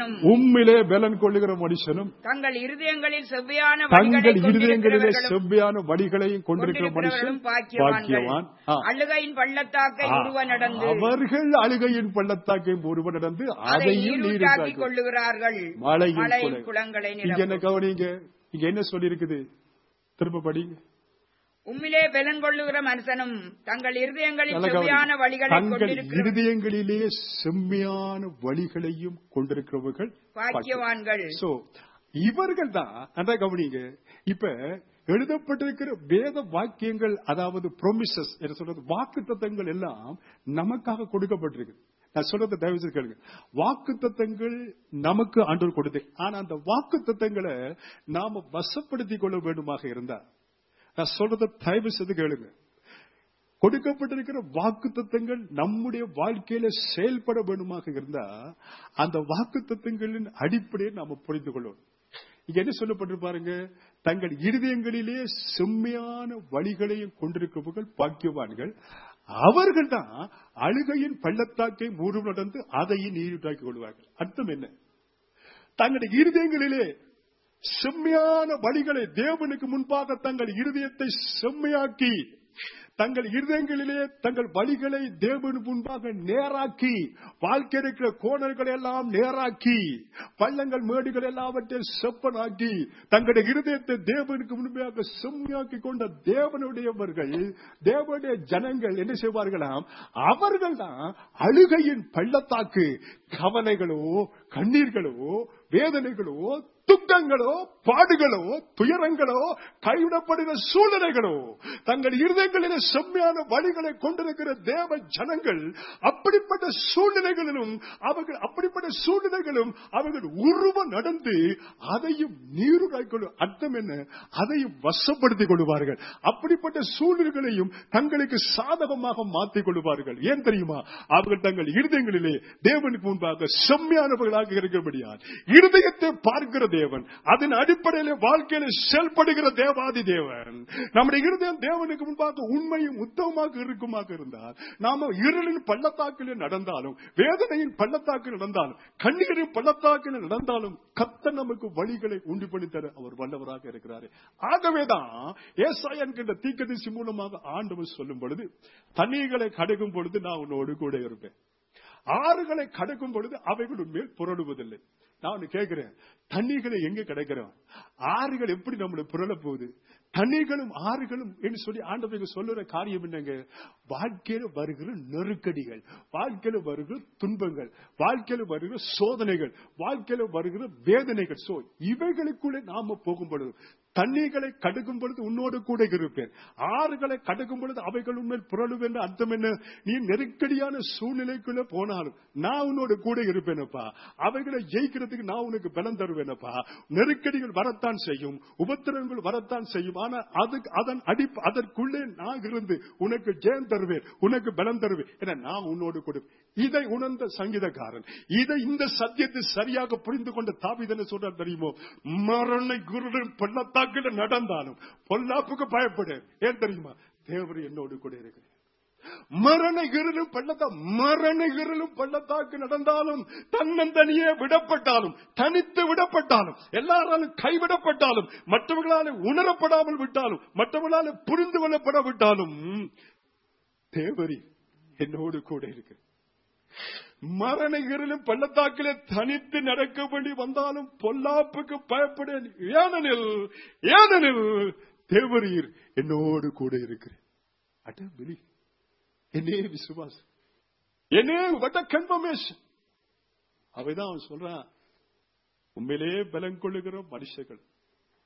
மனுஷனும் தங்கள் இருதயங்களில் செவ்வையான வழிகளையும் கொண்டிருக்கிற மனுஷன் பாக்கியவான். அழுகையின் பள்ளத்தாக்கை உருவ நடந்து அவர்கள் அழுகையின் பள்ளத்தாக்கை உருவ நடந்து அதையும் நீராக்கிக் கொள்ளுகிறார்கள். மழையின் குளங்களை என்ன கவனிங்க, இங்க என்ன சொல்லி இருக்குது? திரும்ப படிங்க. உம்மிலே பெலன் கொள்ளுகிற மனுஷனும் தங்கள் இருதயங்களில் செவ்வையான இருதயங்களிலே செம்மையான வழிகளையும் கொண்டிருக்கிறவர்கள் பாக்கியவான்கள். இவர்கள் தான். அதான் கவனிங்க. இப்ப எழுதப்பட்டிருக்கிற வேத வாக்கியங்கள், அதாவது ப்ராமிசஸ் என்று சொல்றது, வாக்குத்தத்தங்கள் எல்லாம் நமக்காக கொடுக்கப்பட்டிருக்கு. நான் சொல்றதை தயவு செய்து கேளுங்க. வாக்குத்தத்தங்கள் நமக்கு ஆண்டவர் கொடுத்து, ஆனா அந்த வாக்குத்தத்தங்களை நாம வசப்படுத்திக் கொள்ள வேண்டுமாக இருந்தா, நான் சொல்றதை தயவு செய்து கேளுங்க. கொடுக்கப்பட்டிருக்கிற வாக்குத்தத்தங்கள் நம்முடைய வாழ்க்கையில செயல்பட வேண்டுமாக இருந்தா, அந்த வாக்குத்தத்தங்களின் அடிப்படையை நாம புரிந்து கொள்ளணும். இங்க என்ன சொல்லப்பட்டிருப்பாருங்க? தங்கள் இருதயங்களிலே செம்மையான வழிகளையும் கொண்டிருக்கிறவர்கள் பாக்கியவான்கள். அவர்கள் தான் அழுகையின் பள்ளத்தாக்கை மூடு நடந்து அதையும் நீராக்கிக் கொள்வார்கள். அர்த்தம் என்ன? தங்களுடைய இருதயங்களிலே செம்மையான வழிகளை, தேவனுக்கு முன்பாக தங்கள் இருதயத்தை செம்மையாக்கி, தங்கள் இருதயங்களிலே தங்கள் வழிகளை தேவனுக்கு முன்பாக நேராக்கி, வாழ்க்கை இருக்கிற கோணல்களை எல்லாம் நேராக்கி, பள்ளங்கள் மேடுகள் எல்லாவற்றையும் செப்பனாக்கி, தங்களுடைய இருதயத்தை தேவனுக்கு முன்பாக செம்மையாக்கி கொண்ட தேவனுடையவர்கள், தேவனுடைய ஜனங்கள் என்ன செய்வார்களாம்? அவர்கள் தான் அழுகையின் பள்ளத்தாக்கு, கவலைகளோ கண்ணீர்களோ வேதனைகளோ துக்கங்களோ பாடுகளோ துயரங்களோ கைவிடப்படுகிற சூழ்நிலைகளோ, தங்கள் இருதயங்களில் செம்மையான வழிகளை கொண்டிருக்கிற தேவ ஜனங்கள் அப்படிப்பட்ட சூழ்நிலைகளிலும் அவர்கள் உருவ நடந்து அதையும் நீருடாய்க்கொள்ள. அர்த்தம் என்ன? அதையும் வசப்படுத்திக் கொள்வார்கள். அப்படிப்பட்ட சூழ்நிலைகளையும் தங்களுக்கு சாதகமாக மாற்றிக் கொள்வார்கள். ஏன் தெரியுமா? அவர்கள் தங்கள் இருதயங்களிலே தேவனுக்கு முன்பாக செம்மையானவர்களாக இருக்கிறபடியால், இருதயத்தை பார்க்கிற தேவன், அதன் அடிப்படையில் வாழ்க்கையில செயல்படுகிற தேவாதி தேவன். நம்முடைய இருதயம் தேவனுக்கு முன்பாக உண்மையும் உத்தமமாக இருக்குமாக இருந்தால், நாம இருளின் பள்ளத்தாக்கில் நடந்தாலும், வேதனையின் பள்ளத்தாக்கில் நடந்தாலும், கண்ணீரின் பள்ளத்தாக்கில் நடந்தாலும், கர்த்தர் நமக்கு வழிகளை உண்டு பண்ணி தர அவர் வல்லவராக இருக்கிறார். ஆகவேதான் ஏசாயா என்கின்ற தீர்க்கதரிசி மூலமாக ஆண்டவர் சொல்லும் பொழுது, தண்ணீர்களை கடக்கும் பொழுது நான் உன்னோடு கூட இருப்பேன், ஆறுகளை கடக்கும் பொழுது அவைகள் மேல் புரளுவதில்லை. நான் கேட்கிறேன், தண்ணீர்களை எங்க கிடைக்கிறோம்? ஆறுகள் எப்படி நம்மளை புரள போகுது? தண்ணீர்களும் ஆறுகளும் என்று சொல்லி ஆண்டவருக்கு சொல்லுற காரியம் என்னங்க? வாழ்க்கையில வருகிற நெருக்கடிகள், வாழ்க்கையில வருகிற துன்பங்கள், வாழ்க்கையில வருகிற சோதனைகள், வாழ்க்கையில வருகிற வேதனைகள். இவைகளுக்குள்ளே நாம போகும் பொழுது, தண்ணீர்களை கடக்கும் பொழுது உன்னோடு கூட இருப்பேன், ஆறுகளை கடக்கும் பொழுது அவைகள் உண்மையில் புரளுவேன். அர்த்தம் என்ன? நீ நெருக்கடியான சூழ்நிலைக்குள்ள போனாலும் நான் உன்னோடு கூட இருப்பேனப்பா. அவைகளை ஜெயிக்கிறதுக்கு நான் உனக்கு பலம் தருவேனப்பா. நெருக்கடிகள் வரத்தான் செய்யும், உபத்திரங்கள் வரத்தான் செய்யும், ஆனா அதற்குள்ளே நான் இருந்து உனக்கு ஜெயம் தருவேன், உனக்கு பலம் தருவேன் என நான் உன்னோடு கூட. இதை உணர்ந்த சங்கீதக்காரன், இந்த சத்தியத்தை சரியாக புரிந்து கொண்ட தாவீது என்ன சொல்றார் தெரியுமோ? மரண குருடன் பள்ளத்தாக்கில நடந்தாலும் பொல்லாப்புக்கு பயப்படு. ஏன் தெரியுமா? தேவர் என்னோடு கூட இருக்கிறேன். மரண இருளும் பள்ளத்தாக்கு நடந்தாலும், தன்னந்தனியே விடப்பட்டாலும், தனித்து விடப்பட்டாலும், எல்லாராலும் கைவிடப்பட்டாலும், மற்றவர்களால் உணரப்படாமல் விட்டாலும், மற்றவர்களால் புரிந்து கொள்ளப்படாவிட்டாலும், தேவரி என்னோடு கூட இருக்கு. மரண இருளும் பள்ளத்தாக்கிலே தனித்து நடக்க வேண்டி வந்தாலும் பொல்லாப்புக்கு பயப்படேன். ஏனெனில் தேவரீர் என்னோடு கூட இருக்கிறேன். அடபிலி என்னே விசுவாசம், என்னே வட்ட கன்ஃபர்மேஷன். அவைதான் அவன் சொல்றான், உண்மையிலே பலம் கொள்ளுகிற மனுஷர்கள்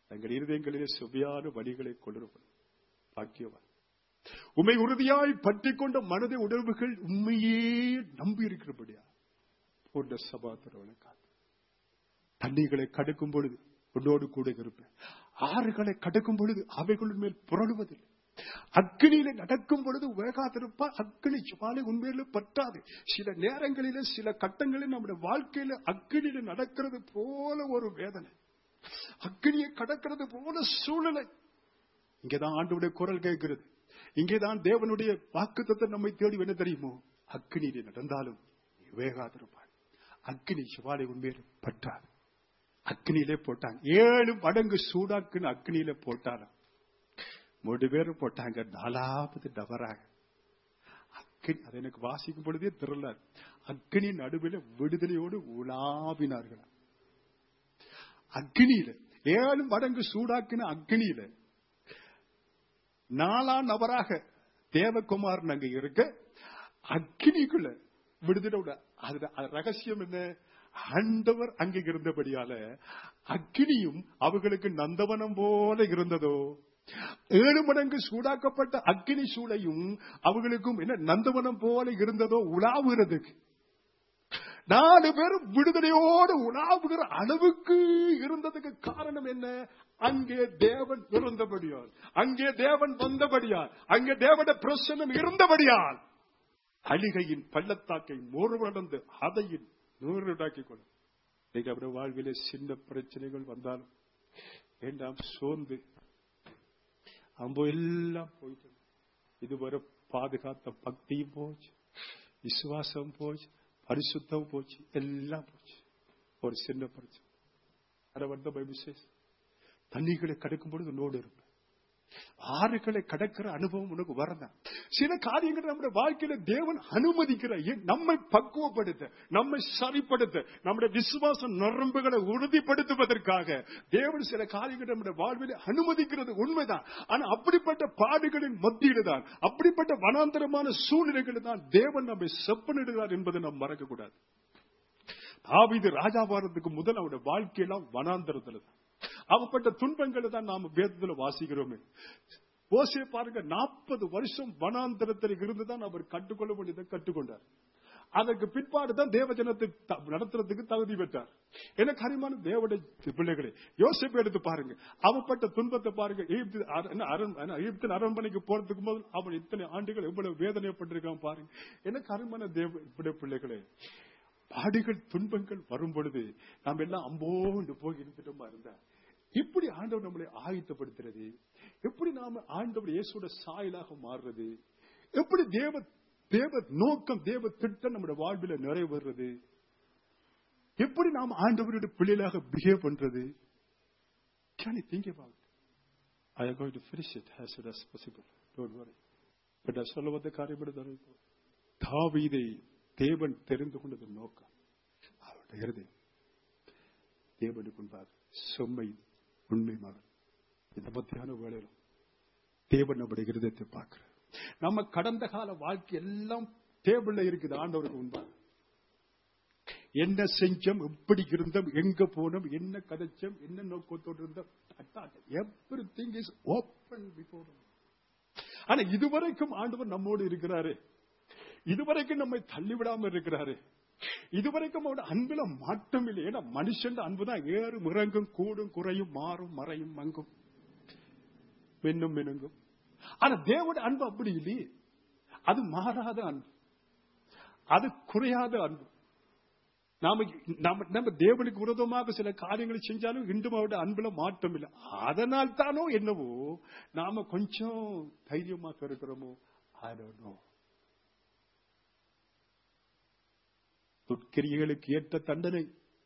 தங்கள் இருதயங்களிலே செவ்வையான வழிகளை கொண்டிருப்பது பாக்கியவான். உம்மை உறுதியாய் பற்றி கொண்ட மனதை உணர்வுகள் உண்மையே நம்பி இருக்கிறபடியா போன்ற சபாத்திரவனுக்காக தண்ணீர்களை கடக்கும் பொழுது உன்னோடு கூட இருப்பேன். ஆறுகளை கடக்கும் பொழுது அவைகளின் மேல் புரளுவதில்லை. அக்னியில நடக்கும் பொழுது வேகாதிருப்பா. அக்னி ஜுவாலை உண்மையில பற்றாது. சில நேரங்களில சில கட்டங்களில் நம்முடைய வாழ்க்கையில அக்னியில நடக்கிறது போல ஒரு வேதனை, அக்னியை கடக்கிறது போல சூழ்நிலை. இங்கேதான் ஆண்டவருடைய குரல் கேட்கிறது. இங்கேதான் தேவனுடைய வாக்குத்தத்தம் நம்மை தேடி என்ன தெரியுமோ, அக்னியிலே நடந்தாலும் வேகாதிருப்பாள். அக்னி ஜுவாலை உண்மையில பற்றாது. அக்னியிலே போட்டாங்க. 7 மடங்கு சூடாக்குன்னு அக்னியில போட்டாலும் 3 பேரும் போட்டாங்க. 4வது நபராக அக்னி, அது எனக்கு வாசிக்கும் பொழுதே தெரியல. அக்னி நடுவில் விடுதலையோடு உலாவினார்கள். அக்னியில 7 மடங்கு சூடாக்குன அக்னியில 4ஆம் நபராக தேவகுமாரன் அங்க இருக்க அக்னிக்குள்ள விடுதலை. அது ரகசியம் என்ன? ஆண்டவர் அங்கே இருந்தபடியால அக்னியும் அவர்களுக்கு நந்தவனம் போல இருந்ததோ. 7 மடங்கு சூடாக்கப்பட்ட அக்னி சூளையும் அவர்களுக்கும் என்ன நந்தவனம் போல இருந்ததோ உலாவுகிறதுக்கு. 4 பேரும் விடுதலையோடு உலாவுகிற அளவுக்கு இருந்ததுக்கு காரணம் என்ன? அங்கே தேவன் இருந்தபடியால், அங்கே தேவன் வந்தபடியால், அங்கே தேவனுடைய பிரசன்னம் இருந்தபடியால் அழிகையின் பள்ளத்தாக்கை மோர்வடைந்து அதையின் நூறுடாக்கிக் கொள்ளும். இன்னைக்கு அவருடைய வாழ்விலே சின்ன பிரச்சனைகள் வந்தாலும் வேண்டாம் சோர்ந்து அம்போ எல்லாம் போயிட்டு. இதுவரை பாதுகாத்த பக்தியும் போச்சு, விசுவாசம் போச்சு, பரிசுத்தம் போச்சு, எல்லாம் போச்சு. ஒரு சின்ன பிரச்சனை. அதை வந்த விசேஷம் தண்ணிகளை கடக்கும் பொழுது நோடு இருப்பேன். ஆறுகளை கடக்கிற அனுபவம் உனக்கு வரதான். சில காரியங்கள் நம்முடைய வாழ்க்கையில தேவன் அனுமதிக்கிற, நம்மை பக்குவப்படுத்த, நம்மை சரிப்படுத்த, நம்முடைய விசுவாச நரம்புகளை உறுதிப்படுத்துவதற்காக தேவன் சில காரியங்கள் நம்முடைய வாழ்வில் அனுமதிக்கிறது உண்மைதான். ஆனா அப்படிப்பட்ட பாடுகளின் மத்தியில தான், அப்படிப்பட்ட வனாந்தரமான சூழ்நிலைகளில் தான் தேவன் நம்மை செப்பனிடுகிறார் என்பதை நாம் மறக்க கூடாது. தாவீது ராஜாவாரத்துக்கு முதல் அவருடைய வாழ்க்கையெல்லாம் வனாந்தரத்துல தான். அவப்பட்ட துன்பங்களை தான் நாம வேதத்துல வாசிக்கிறோமே. ஓசே பாருங்க, 40 வருஷம் வனாந்தரத்தில் இருந்துதான் அவர் கற்றுக்கொள்ள வேண்டியதை கற்றுக்கொண்டார். அதற்கு பிற்பாடுதான் தேவஜனத்தை நடத்துறதுக்கு தகுதி பெற்றார். எனக்கு அருமையான தேவனுடைய பிள்ளைகளே, யோசேப்பை எடுத்து பாருங்க. அவப்பட்ட துன்பத்தை பாருங்க. எகிப்தின் அரண்மனைக்கு போறதுக்கு முதல் அவன் இத்தனை ஆண்டுகள் எவ்வளவு வேதனைப்பட்டிருக்கான் பாருங்க. எனக்கு அருமையான தேவ பிள்ளைகளே, பாடுகள் துன்பங்கள் வரும் பொழுது நாம் எல்லாம் அம்போண்டு போய் இருந்துட்டோமா இருந்தா எப்படி ஆண்டவர் நம்மளை ஆயத்தப்படுத்துறது? எப்படி நாம ஆண்டவர் இயேசுவோட சாயலாக மாறுறது? எப்படி தேவ நோக்கம், தேவ திட்டம் நம்முடைய வாழ்வில் நிறைவேறது? எப்படி நாம் ஆண்டவருடைய பிள்ளைகளாக பிஹேவ் பண்றது? Can you think about it? I am going to finish it as soon as possible. Don't worry. But I சொல்ல வந்த காரியம் தாவீதை தேவன் தெரிந்து கொண்டது நோக்கம். அவருடைய இருதயம் தேவனுக்கு உண்டாக செம்மை உண்மை மகன். இந்த மத்தியான வேளையிலும் தேவன் நம்முடைய இருதயத்தை பார்க்கிறார். நம்ம கடந்த கால வாழ்க்கை எல்லாம் டேபிள்ல இருக்குது. ஆண்டவருக்கு உண்டாக என்ன செஞ்சோம், எப்படி இருந்தோம், எங்க போனோம், என்ன கதைச்சோம், என்ன நோக்கத்தோடு இருந்தோம், everything is open before him. ஆனா இதுவரைக்கும் ஆண்டவர் நம்மோடு இருக்கிறாரு. இதுவரைக்கும் நம்மை தள்ளிவிடாம இருக்கிறாரு. இதுவரைக்கும் அவருடைய அன்புல மாற்றம் இல்லை. ஏன்னா மனுஷன் அன்புதான் ஏறும் இறங்கும், கூடும் குறையும், மாறும் மறையும் மங்கும், மின்னும் மினுங்கும். ஆனா தேவனுடைய அன்பு அப்படி இல்லையே. அது மாறாத அன்பு, அது குறையாத அன்பு. நம்ம தேவனுக்கு விரோதமாக சில காரியங்களை செஞ்சாலும் இன்றும் அவருடைய அன்புல மாற்றம் இல்லை. அதனால் தானோ என்னவோ நாம கொஞ்சம் தைரியமாக இருக்கிறோமோ. I don't know. துட்கிரியர்களுக்கு ஏற்ற தண்டனை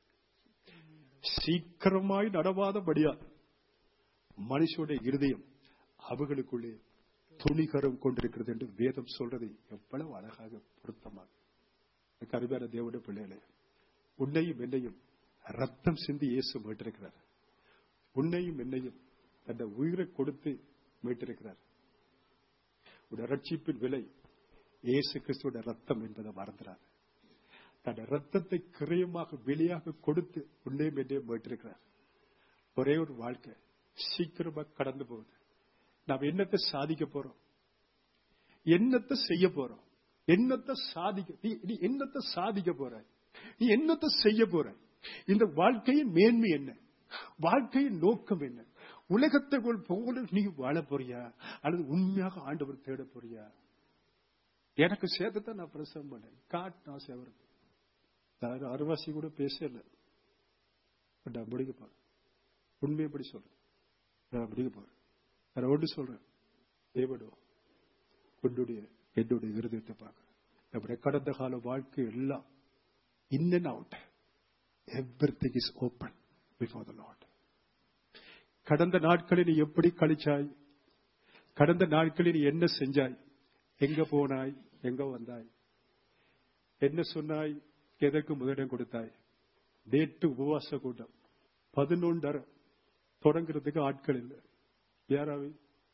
சீக்கிரமாய் நடவாதபடியா மனுஷனுடைய இருதயம் அவர்களுக்குள்ளே துணிகரம் கொண்டிருக்கிறது என்று வேதம் சொல்றது எவ்வளவு அழகாக பொருத்தமாக. அருமையான தேவனுடைய பிள்ளைகளே, உன்னையும் என்னையும் ரத்தம் சிந்தி இயேசு மீட்டிருக்கிறார். உன்னையும் என்னையும் தன்னை உயிரை கொடுத்து மீட்டிருக்கிறார். உடைய ரட்சிப்பின் விலை இயேசு கிறிஸ்துவோட ரத்தம் என்பதை மறந்துறார். தன் ரத்தத்தை கிரயமாக வெளியாக கொடுத்து உன்னையும் என்னையும் மீட்டிருக்கிறார். ஒரே ஒரு வாழ்க்கை, சீக்கிரமா கடந்து போகுது. நாம் என்னத்தை சாதிக்க போறோம், என்னத்தை செய்ய போறோம், என்னத்தை நீ என்னத்தை சாதிக்க போற, நீ என்னத்தை செய்ய போற, இந்த வாழ்க்கையின் மேன்மை என்ன, வாழ்க்கையின் நோக்கம் என்ன, உலகத்தை போல நீ வாழ போறியா அல்லது உண்மையாக ஆண்டவர் தேட போறியா? எனக்கு சேர்த்துதான் நான் பிரசவம் பண்ணேன். காட்டு ஆசை அவருக்கு அருவாசி கூட பேசல. நான் முடிக்க போறேன், உண்மையப்படி சொல்றேன், நான் முடிக்க போறேன். நான் ஒன்று சொல்றேன், தேவனோ என்னுடைய இருதயத்தை பார்க்கிறேன். நம்முடைய கடந்த கால வாழ்க்கை எல்லாம் in and out, everything is open before the Lord. கடந்த நாட்களில் நீ எப்படி கழிச்சாய், கடந்த நாட்களில் நீ என்ன செஞ்சாய், எங்க போனாய், எங்க வந்தாய், என்ன சொன்னாய், எதற்கு முதலிடம் கொடுத்தாய். நேற்று உபவாச கூட்டம் 11:30 தொடங்குறதுக்கு ஆட்கள் இல்லை. யாராவே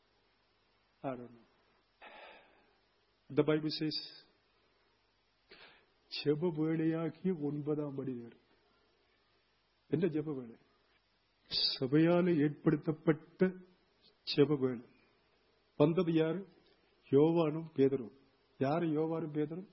The Bible says ஜெப வேளையாகி 9ஆம் மணி நேரம். என்ன ஜெப வேளை? சபையால் ஏற்படுத்தப்பட்ட ஜெப வேளை. வந்தது யாரு? யோவானும் பேதரும். யாரு யோவானும் பேதரும்?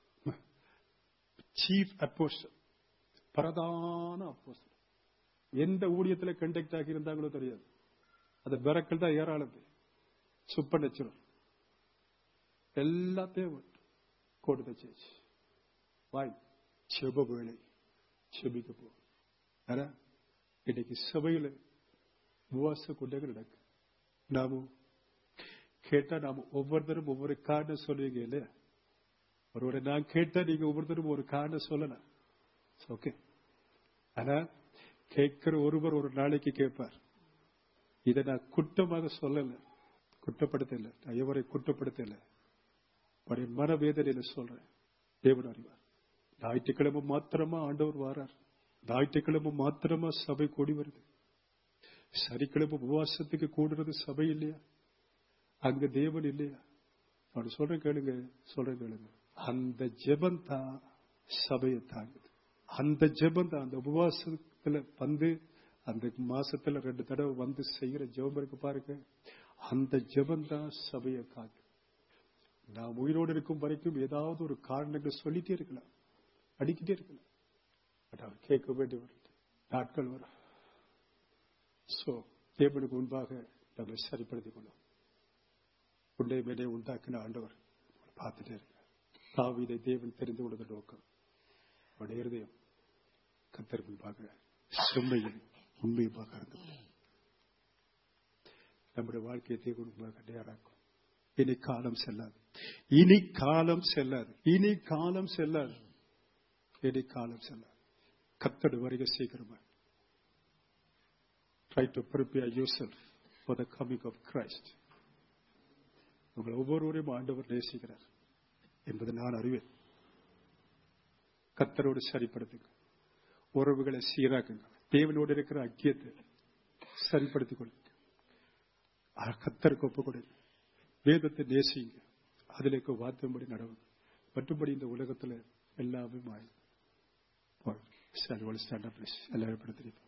சீஃப் அப்போஸ்டல், பிரதான அப்போஸ்டல். எந்த ஊழியத்தில் கண்டக்ட் ஆகி இருந்தாங்களோ தெரியாது. அந்த மிரக்கல் தான் ஏராளது. சூப்பர் நேச்சுரல் எல்லாத்தையும் கொடுத்த சேச்சு வாய் செப வேளை செபிக்க போ. இன்னைக்கு சபையில உபவாச கூட்டங்கள் நடக்கு. நாமும் கேட்டா நாம ஒவ்வொருத்தரும் ஒவ்வொரு காரணம் சொல்லுவீங்க இல்லையா? ஒருவரை நான் கேட்டா நீங்க ஒவ்வொருத்தரும் ஒரு காரணம் சொல்லலாம். ஓகே. ஆனா கேட்கிற ஒருவர் ஒரு நாளைக்கு கேட்பார். இதை நான் குற்றமாக சொல்லல, குற்றப்படுத்தல, நான் எவரை குற்றப்படுத்தல, மனவேதனையில சொல்றேன். தேவன் அறிவார். ஞாயிற்றுக்கிழமை மாத்திரமா ஆண்டவர் வாரார், ஞாயிற்றுக்கிழமை மாத்திரமா சபை கூடி வருது. சனிக்கிழமை உபவாசத்துக்கு கூடுறது சபை இல்லையா? அங்க தேவன் இல்லையா? அவன் சொல்றேன் கேளுங்க, சொல்றேன் கேளுங்க. அந்த ஜெபம் தான் சபையை தாங்குது. அந்த ஜெபம் தான், அந்த உபவாசத்துல வந்து அந்த மாசத்துல 2 தடவை வந்து செய்கிற ஜெபம் இருக்கு பாருங்க, அந்த ஜெபம் தான் சபையை காக்கு. நாம் உயிரோடு இருக்கும் வரைக்கும் ஏதாவது ஒரு காரணங்கள் சொல்லிட்டே இருக்கலாம், அடிக்கிட்டே இருக்கலாம். பட் அவர் கேட்க வேண்டிய நாட்கள் வரும். சோ தேவனுக்கு முன்பாக நம்மை சரிப்படுத்திக் கொள்ளும். உண்டை மேலே உண்டாக்கின ஆண்டவர் பார்த்துட்டே இருக்க. தாவீதை தேவன் தெரிந்து கொண்டது நோக்கம். அவருடைய இருதயம் கர்த்தர் முன்பாக செம்மையும் உண்மையுமாக இருந்தது. நம்முடைய வாழ்க்கையை தேவன் முன்பாக தயாராக்கும். இனி காலம் செல்லாது, இனி காலம் செல்லாது, இனி காலம் செல்லாது, இனி காலம் செல்லாது. கர்த்தருடைய வருகை சீக்கிரமா. Try to prepare yourself for the coming of Christ. உங்கள் ஒவ்வொருவரையும் ஆண்டவர் நேசிக்கிறார் என்பதை நான் அறிவேன். கர்த்தரோடு சரிப்படுத்துங்க, உறவுகளை சீராக்குங்க, தேவனோடு இருக்கிற ஐக்கியத்தை சரிப்படுத்திக் கொள்ளுங்க, கர்த்தருக்கு ஒப்புக் கொடுங்க, வேதத்தை நேசிங்க, அதில் வார்த்தைப்படி நடவுங்க. மற்றபடி இந்த உலகத்துல எல்லாமே மாறும். எல்லாரும் படுத்திருப்போம்.